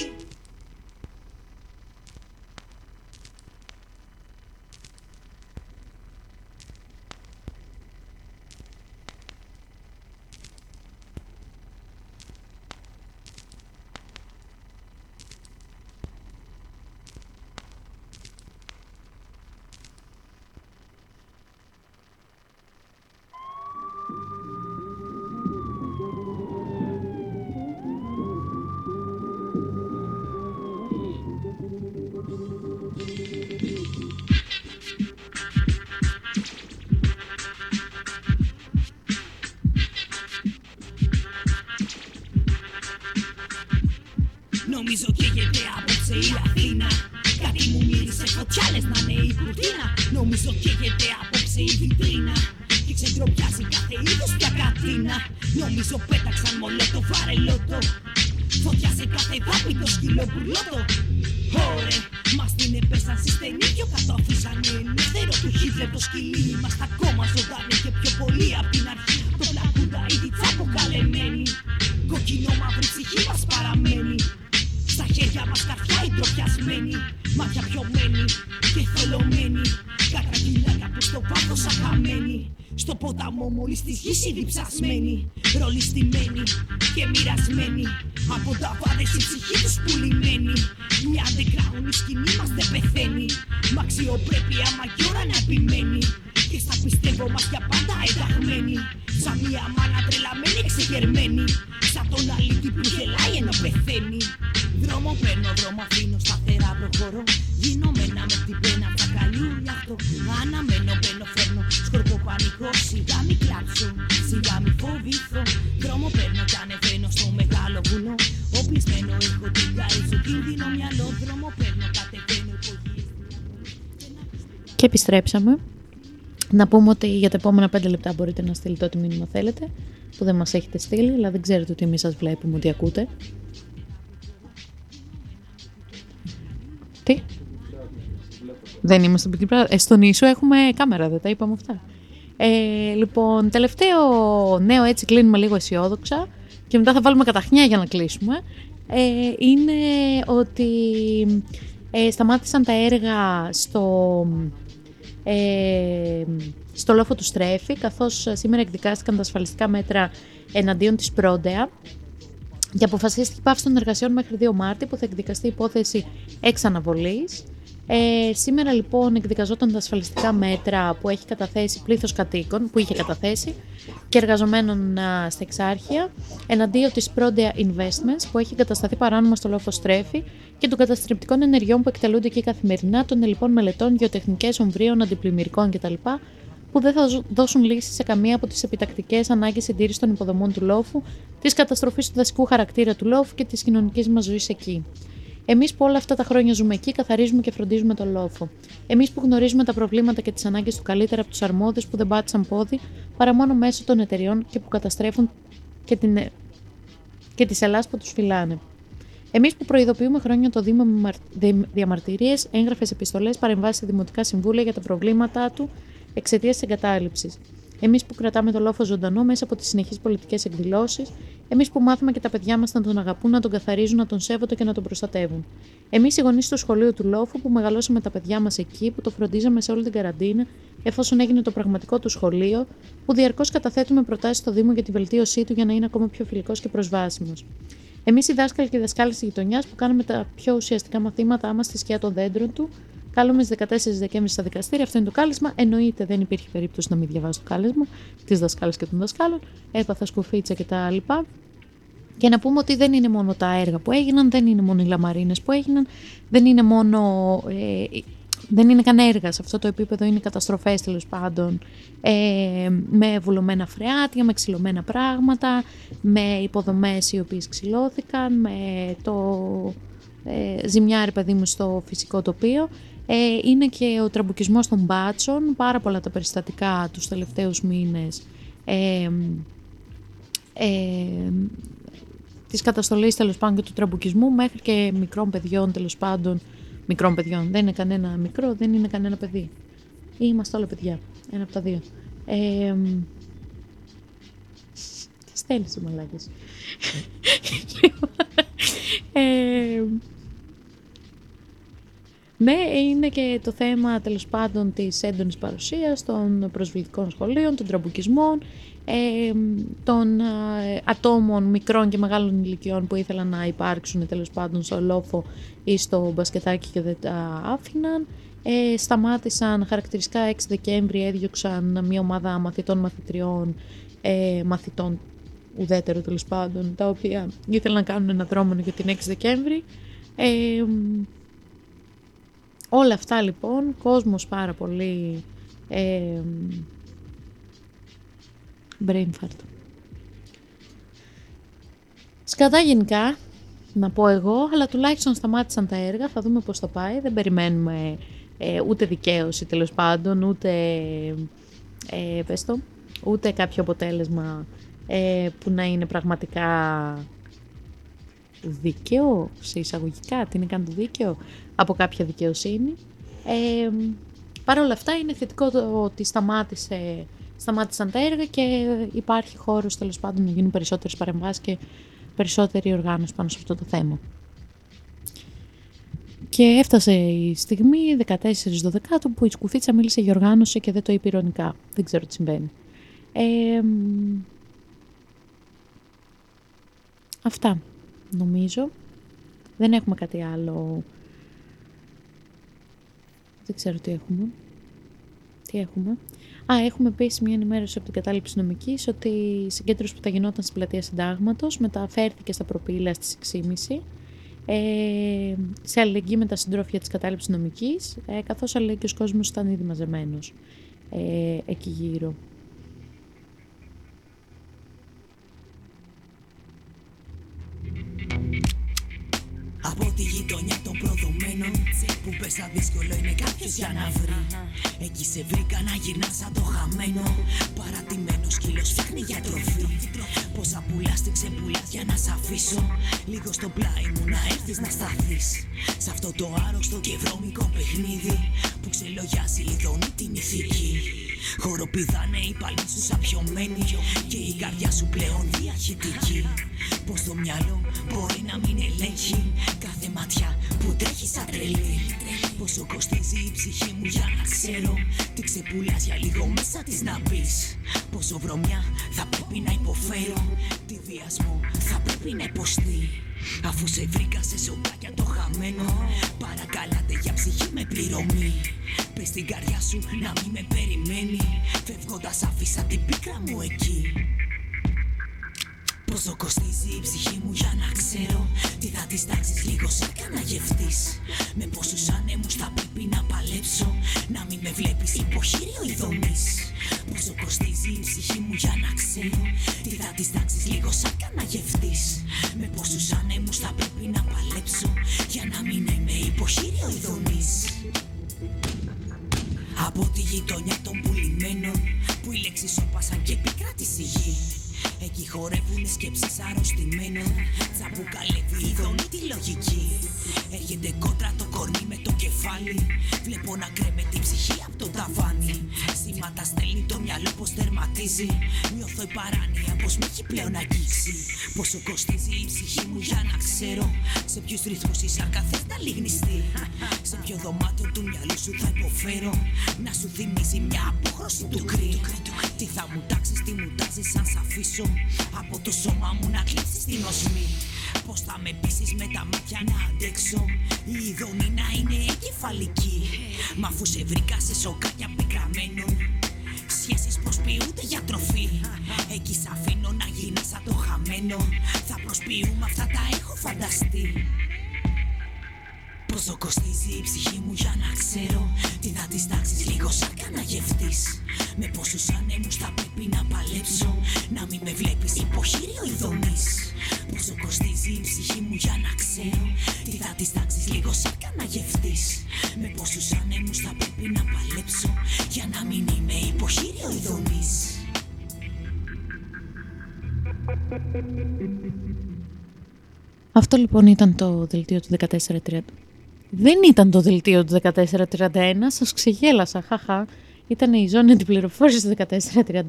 η Αθήνα. Κάτι μου μύρισε φωτιά, λες να είναι η κουρτίνα. Νομίζω καίγεται απόψε η βιτρίνα και ξεντροπιάζει κάθε είδος πια κατίνα. Νομίζω πέταξαν μολότο βαρελότο, φωτιά σε κάθε δάπη το σκύλο μπουρλότο. Ωρε, μας την έπεσαν συστενίκιο, κατώθησαν ελεύθερο του Χίτλερ το σκυλί μας ακόμα ζωντανή και πιο πολύ απ' την αρχή. Το πλακούντα ήδη τσάκο καλεμένη, κοκκινό μαύρη ψυχή μας παραμένει. Στα χέρια μας καρφιά η ντροπιασμένη, μάτια πιωμένη και θολωμένη, κατρακυλιά κάπου στο πάθος αχαμένη. Στο ποταμό μόλις της γης ήδη ψασμένη, ρολιστημένη και μοιρασμένη. Από τα βάδες η ψυχή τους πουλημένη. Μια underground η σκηνή μας δεν πεθαίνει, μ' αξιοπρέπεια μαγιόρα να επιμένει. Και στα πιστεύω μας για πάντα ενταγμένη, σαν μια μάνα τρελαμένη εξεγερμένη, σαν τον αλήτη που γελάει ενώ πεθαίνει. Δρόμο παίρνω, δρόμο αφήνω, σταθερά προχωρώ. Γίνομαι ένα με την πένα, τσακαλιού λιάχτω. Αναμένω, μπαίνω, φέρνω, σκορπό πανικό. Σιγά μη κλάψω, σιγά μη φοβηθώ. Δρόμο παίρνω κι ανεβαίνω στο μεγάλο βουνό. Οπλισμένο έχω την καρύζω, κίνδυνο μυαλό. Δρόμο παίρνω, κατεβαίνω, υπογείες. Και επιστρέψαμε. Να πούμε ότι για τα επόμενα 5 λεπτά μπορείτε να στείλετε ό,τι μήνυμα θέλετε, που δεν μας έχετε στείλει, αλλά δεν ξέρετε ότι εμείς σας βλέπουμε, ότι ακούτε. Τι? Δεν είμαστε από την πράγμα. Στον Ίσο έχουμε κάμερα, δεν τα είπαμε αυτά. Λοιπόν, τελευταίο νέο, έτσι κλείνουμε λίγο αισιόδοξα και μετά θα βάλουμε καταχνιά για να κλείσουμε. Είναι ότι σταμάτησαν τα έργα στο λόφο του Στρέφη, καθώς σήμερα εκδικάστηκαν τα ασφαλιστικά μέτρα εναντίον της Πρόντεα και αποφασίστηκε η πάυση των εργασιών μέχρι 2 Μάρτη, που θα εκδικαστεί η υπόθεση εξ αναβολής. Σήμερα λοιπόν εκδικαζόταν τα ασφαλιστικά μέτρα που έχει καταθέσει πλήθος κατοίκων, που είχε καταθέσει, και εργαζομένων στα Εξάρχεια εναντίον της Prondea Investments, που έχει εγκατασταθεί παράνομα στο λόφο Στρέφη, και των καταστρεπτικών ενεργειών που εκτελούνται εκεί καθημερινά, των λοιπόν μελετών γεωτεχνικές, ομβρίων, αντιπλημμυρικών κτλ., που δεν θα δώσουν λύση σε καμία από τις επιτακτικές ανάγκες συντήρησης των υποδομών του λόφου, της καταστροφής του δασικού χαρακτήρα του λόφου και της κοινωνικής μας ζωής εκεί. Εμείς που όλα αυτά τα χρόνια ζούμε εκεί, καθαρίζουμε και φροντίζουμε τον λόφο. Εμείς που γνωρίζουμε τα προβλήματα και τις ανάγκες του καλύτερα από τους αρμόδιους που δεν πάτησαν πόδι παρά μόνο μέσω των εταιριών και που καταστρέφουν και τις Ελλάς που τους φυλάνε. Εμείς που προειδοποιούμε χρόνια το Δήμο με διαμαρτυρίες, έγγραφες επιστολές, παρεμβάσεις σε δημοτικά συμβούλια για τα προβλήματά του εξαιτίας της εγκατάλειψης. Εμείς που κρατάμε το λόφο ζωντανό μέσα από τις συνεχείς πολιτικές εκδηλώσεις. Εμείς που μάθαμε και τα παιδιά μας να τον αγαπούν, να τον καθαρίζουν, να τον σέβονται και να τον προστατεύουν. Εμείς οι γονείς του σχολείου του λόφου που μεγαλώσαμε τα παιδιά μας εκεί, που το φροντίζαμε σε όλη την καραντίνα, εφόσον έγινε το πραγματικό του σχολείο, που διαρκώς καταθέτουμε προτάσεις στο Δήμο για τη βελτίωσή του για να είναι ακόμα πιο φιλικός και προσβάσιμος. Εμείς οι δάσκαλοι και οι δασκάλες της γειτονιάς που κάνουμε τα πιο ουσιαστικά μαθήματά μας στη σκιά των δέντρων του. Κάλουμε στις 14 Δεκέμβρη στα δικαστήρια, αυτό είναι το κάλεσμα. Εννοείται δεν υπήρχε περίπτωση να μην διαβάσει το κάλεσμα της δασκάλας και των δασκάλων. Έπαθα σκουφίτσα κτλ. Και να πούμε ότι δεν είναι μόνο τα έργα που έγιναν, δεν είναι μόνο οι λαμαρίνες που έγιναν, δεν είναι μόνο. Δεν είναι καν έργα σε αυτό το επίπεδο, είναι καταστροφές τέλος πάντων, με βουλωμένα φρεάτια, με ξυλωμένα πράγματα, με υποδομές οι οποίες ξυλώθηκαν, με το ζημιάρι παιδί μου στο φυσικό τοπίο. Είναι και ο τραμπουκισμός των μπάτσων, πάρα πολλά τα περιστατικά τους τελευταίους μήνες της καταστολής τέλος πάντων και του τραμπουκισμού, μέχρι και μικρών παιδιών τέλος πάντων. Μικρών παιδιών, δεν είναι κανένα μικρό, δεν είναι κανένα παιδί. Είμαστε όλα παιδιά, ένα από τα δύο. Τι στέλνεις μαλάκες. Ναι, είναι και το θέμα τέλος πάντων της έντονης παρουσίας των προσβλητικών σχολείων, των τραμπουκισμών, των ατόμων μικρών και μεγάλων ηλικιών που ήθελαν να υπάρξουν τέλος πάντων στο λόφο ή στο μπασκετάκι και δεν τα άφηναν. Σταμάτησαν χαρακτηριστικά 6 Δεκέμβρη, έδιωξαν μια ομάδα μαθητών, μαθητριών, μαθητών ουδέτερου τέλος πάντων, τα οποία ήθελαν να κάνουν ένα δρόμο για την 6 Δεκέμβρη. Όλα αυτά λοιπόν, κόσμος πάρα πολύ brain fart. Σκατά γενικά, να πω εγώ, αλλά τουλάχιστον σταμάτησαν τα έργα, θα δούμε πώς θα πάει, δεν περιμένουμε ούτε δικαίωση τέλος πάντων, ούτε κάποιο αποτέλεσμα που να είναι πραγματικά δίκαιο, σε εισαγωγικά, τι είναι καν το δίκαιο, από κάποια δικαιοσύνη. Παρ' όλα αυτά είναι θετικό το ότι σταμάτησαν τα έργα και υπάρχει χώρος τέλος πάντων να γίνουν περισσότερες παρεμβάσεις και περισσότερη οργάνωση πάνω σε αυτό το θέμα. Και έφτασε η στιγμή 14 Δωδεκάτου που η Σκουφίτσα μίλησε για οργάνωση και δεν το είπε ειρωνικά. Δεν ξέρω τι συμβαίνει. Αυτά νομίζω. Δεν έχουμε κάτι άλλο. Δεν ξέρω τι έχουμε. Έχουμε επίσης μια ενημέρωση από την κατάληψη νομικής ότι η συγκέντρωση που θα γινόταν στην πλατεία Συντάγματος μεταφέρθηκε στα Προπήλαια στις 6.30 σε αλληλεγγύη με τα συντρόφια της κατάληψης νομικής, καθώς αλληλεγγύος κόσμος ήταν ήδη μαζεμένος εκεί γύρω. Από τη γειτονιά των προδομένων που πέσα δύσκολο είναι κάποιος για να βρει. Εκεί σε βρήκα να γυρνάς σαν το χαμένο. Παρατημένο σκύλος φτιάχνει για τροφή. Πόσα πουλάς τι ξεπουλάς για να σ' αφήσω. Λίγο στο πλάι μου να έρθεις να σταθείς. Σ' αυτό το άρρωστο και βρώμικο παιχνίδι που ξελογιάζει η δόνη την ηθική. Χοροπηδάνε οι παλμοί σου σαπιωμένοι και η καρδιά σου πλέον διαχυτική. Πως το μυαλό μπορεί να μην ελέγχει κάθε ματιά που τρέχει σαν τρελή. Πόσο κοστίζει η ψυχή μου για να ξέρω τι ξεπουλάς για λίγο μέσα της να πεις. Πόσο βρωμιά θα πρέπει να υποφέρω, τι βιασμό θα πρέπει να υποστεί. Αφού σε βρήκα σε σοκάκια το χαμένο, παρακαλάτε για ψυχή με πληρωμή. Πες στην καρδιά σου να μην με περιμένει, φεύγοντας άφησα την πίκρα μου εκεί. Πόσο κοστίζει η ψυχή μου για να ξέρω τι θα της τάξεις λίγο σάρκα να γευτείς. Με πόσους ανέμους θα πρέπει να παλέψω, να μην με βλέπεις υποχείριο ειδονής. Πόσο κοστίζει η ψυχή μου για να ξέρω τι θα της τάξεις λίγο σάρκα να γευτείς. Με πόσους ανέμους θα πρέπει να παλέψω για να μην είμαι υποχείριο ειδονής. Από τη γειτονιά των πουλημένων που οι λέξεις όπασαν και επικράτησε η γη. Εκεί χορεύουνε σκέψεις αρρωστημένων, τσαμπουκαλεύει η δόνη τη λογική. Έρχεται κόντρα το κορμί με το κεφάλι, βλέπω να κρέμεται η ψυχή από το ταβάνι. Σήματα στέλνει το μυαλό πως τερματίζει, νιώθω η παράνοια πως με έχει πλέον αγγίξει. Πόσο κοστίζει η ψυχή μου για να ξέρω σε ποιους ρυθμούς η σάρκα θες να λιγνιστεί. Σε ποιο δωμάτιο του μυαλού σου θα υποφέρω, να σου θυμίζει μια απόχρωση του κρύου. Τι θα μου τάξεις, τι μου τάζεις αν σ' αφήσω από το σώμα μου να κλείψεις την οσμή. Πως θα με πείσεις με τα μάτια να αντέξω, η ειδονή να είναι εγκεφαλική. Μ' αφού σε βρήκα σε σοκάκια πικραμένων, σχέσεις προσποιούνται για τροφή. Εκεί σ' αφήνω να γίνεις σαν το χαμένο, θα προσποιούμε αυτά τα έχω φανταστεί. Πόσο κοστίζει η ψυχή μου για να ξέρω τι θα της τάξεις λίγο σάρκα να γευτείς. Με πόσους ανέμους θα πρέπει να παλέψω, να μην με βλέπεις υποχείριο ειδονής. Πόσο κοστίζει η ψυχή μου για να ξέρω τι θα της τάξεις λίγο σάρκα να γευτείς. Με πόσους ανέμους θα πρέπει να παλέψω για να μην είμαι υποχείριο ειδονής. Αυτό λοιπόν ήταν το δελτίο του 1430. Δεν ήταν το δελτίο του 1431, σας ξεγέλασα, χαχα. Ήταν η ζώνη αντιπληροφόρησης του 1431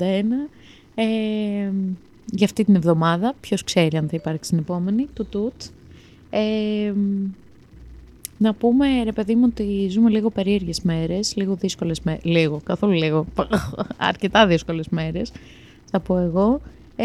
για αυτή την εβδομάδα. Ποιος ξέρει αν θα υπάρξει την επόμενη, να πούμε, ρε παιδί μου, ότι ζούμε λίγο περίεργες μέρες, λίγο δύσκολες μέρες, αρκετά δύσκολες μέρες, θα πω εγώ.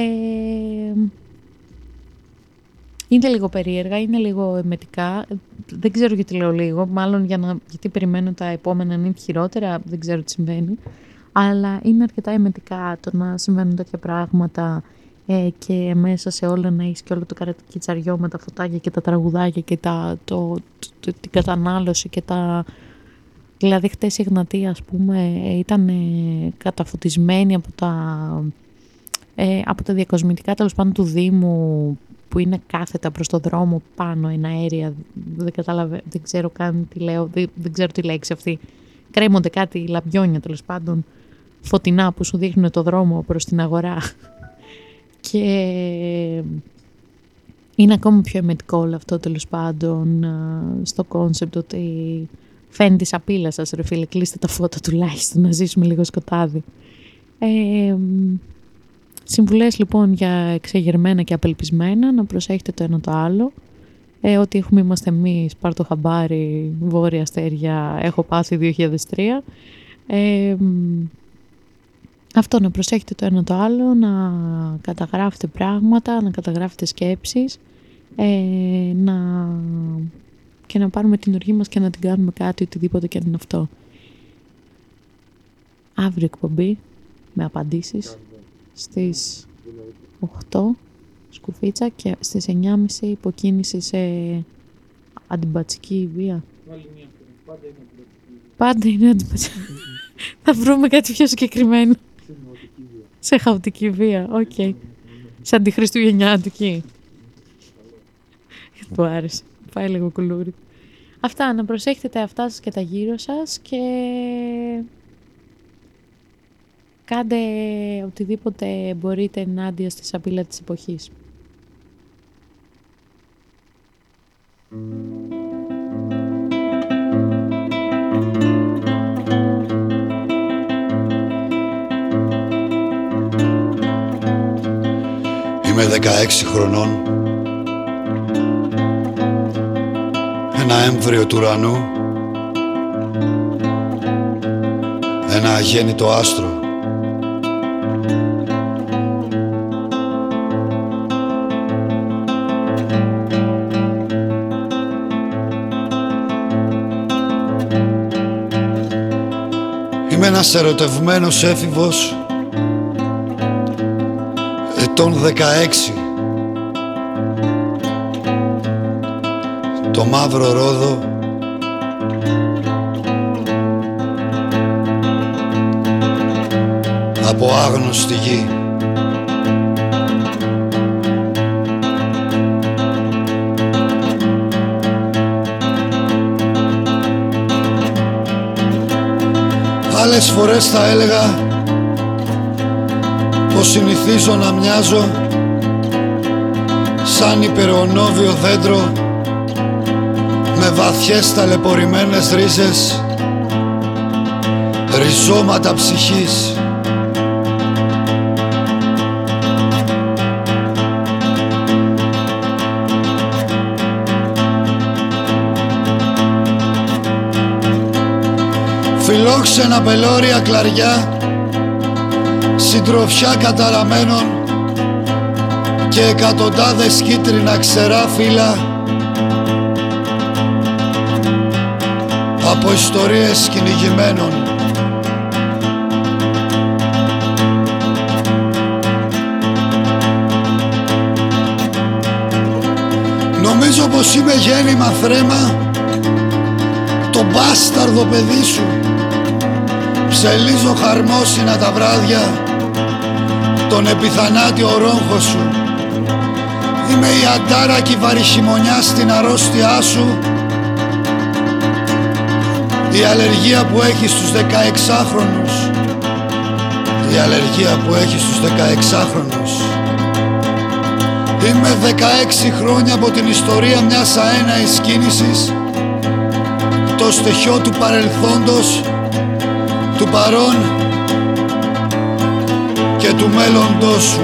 Είναι λίγο περίεργα, είναι λίγο εμετικά. Δεν ξέρω γιατί λέω λίγο, μάλλον γιατί περιμένω τα επόμενα να είναι χειρότερα, δεν ξέρω τι συμβαίνει. Αλλά είναι αρκετά εμετικά το να συμβαίνουν τέτοια πράγματα και μέσα σε όλα να έχεις και όλο το καρατικιτσαριό με τα φωτάκια και τα τραγουδάκια και την κατανάλωση και τα... Δηλαδή χτες η Εγνατία, ας πούμε, ήταν καταφωτισμένη από τα διακοσμητικά τέλος πάντων του Δήμου που είναι κάθετα προς το δρόμο πάνω, εναέρια, δεν ξέρω καν τι λέω, δεν ξέρω τη λέξη αυτή. Κρέμονται κάτι λαμπιόνια, τέλος πάντων, φωτεινά που σου δείχνουν το δρόμο προς την αγορά. Και είναι ακόμα πιο εμετικό όλο αυτό, τέλος πάντων, στο κόνσεπτ ότι φαίνει τη σαπίλα σας, ρε φίλε, κλείστε τα φώτα τουλάχιστον, να ζήσουμε λίγο σκοτάδι. Συμβουλές λοιπόν για εξεγερμένα και απελπισμένα, να προσέχετε το ένα το άλλο. Ό,τι έχουμε είμαστε εμείς, πάρ' το χαμπάρι, Βόρεια Αστέρια, έχω πάθει 2003. Αυτό, να προσέχετε το ένα το άλλο, να καταγράφετε πράγματα, να καταγράφετε σκέψεις, και να πάρουμε την οργή μας και να την κάνουμε κάτι, οτιδήποτε και αν είναι αυτό. Αύριο εκπομπή με απαντήσεις στις 8 σκουφίτσα και στις 9.30 υποκίνηση σε αντιμπατσική βία. Πάντα είναι αντιμπατσική. Θα βρούμε κάτι πιο συγκεκριμένο. Σε χαοτική βία, οκ. Σε αντιχριστουγεννιάτικη. Που άρεσε. Πάει λίγο κουλούρι. Αυτά, να προσέχετε τα εαυτά σας και τα γύρω σας και κάντε οτιδήποτε μπορείτε ενάντια στη σαπίλα της εποχής. Είμαι 16 χρονών, ένα έμβριο του ουρανού, ένα αγέννητο άστρο. Είμαι ένας ερωτευμένος έφηβος ετών 16. Το μαύρο Ρόδο από άγνωστη γη. Άλλες φορές θα έλεγα πως συνηθίζω να μοιάζω σαν υπερονόβιο δέντρο με βαθιές ταλαιπωρημένες ρίζες, ριζώματα ψυχής. Φιλόξενα πελώρια κλαριά, συντροφιά καταραμένων και εκατοντάδες κίτρινα ξερά φύλλα από ιστορίες κυνηγημένων. Νομίζω πως είμαι γέννημα θρέμα, το μπάσταρδο παιδί σου. Ψελίζω χαρμόσυνα τα βράδια, τον επιθανάτιο ρόγχο σου. Είμαι η αντάρακη βαριχημονιά στην αρρώστιά σου, η αλλεργία που έχει στους 16χρονους, η αλλεργία που έχει στους 16χρονους. Είμαι 16 χρόνια από την ιστορία μιας αέναης κίνησης, το στοιχείο του παρελθόντος, του παρόν και του μέλλοντός σου.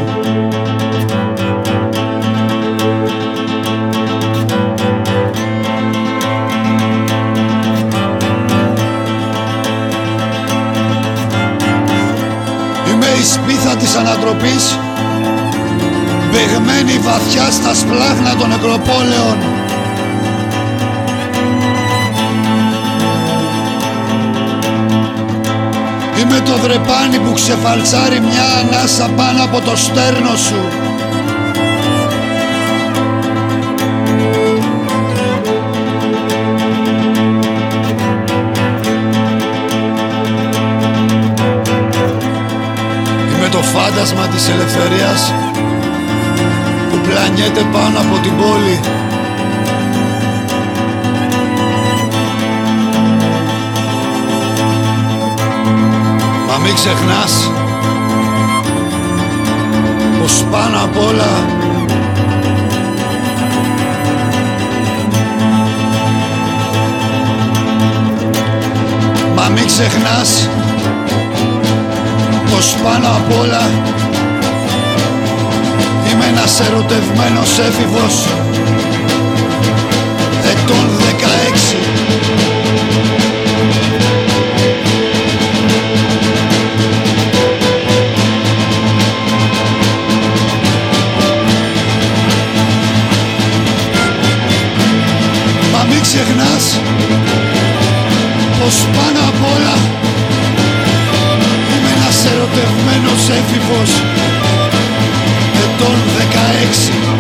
Είμαι η σπίθα της ανατροπής, μπεγμένη βαθιά στα σπλάχνα των νεκροπόλεων. Είμαι το δρεπάνι που ξεφαλτσάρει μια ανάσα πάνω από το στέρνο σου. Είμαι το φάντασμα της ελευθερίας που πλάνει μετανιέται πάνω από την πόλη. Μα μην ξεχνάς πως πάνω απ' όλα μην ξεχνάς πως πάνω απ' όλα είμαι ένας ερωτευμένος έφηβος ετών 16. Μα μην ξεχνάς πως πάνω απ' όλα είμαι ένας ερωτευμένος έφηβος ετών 16.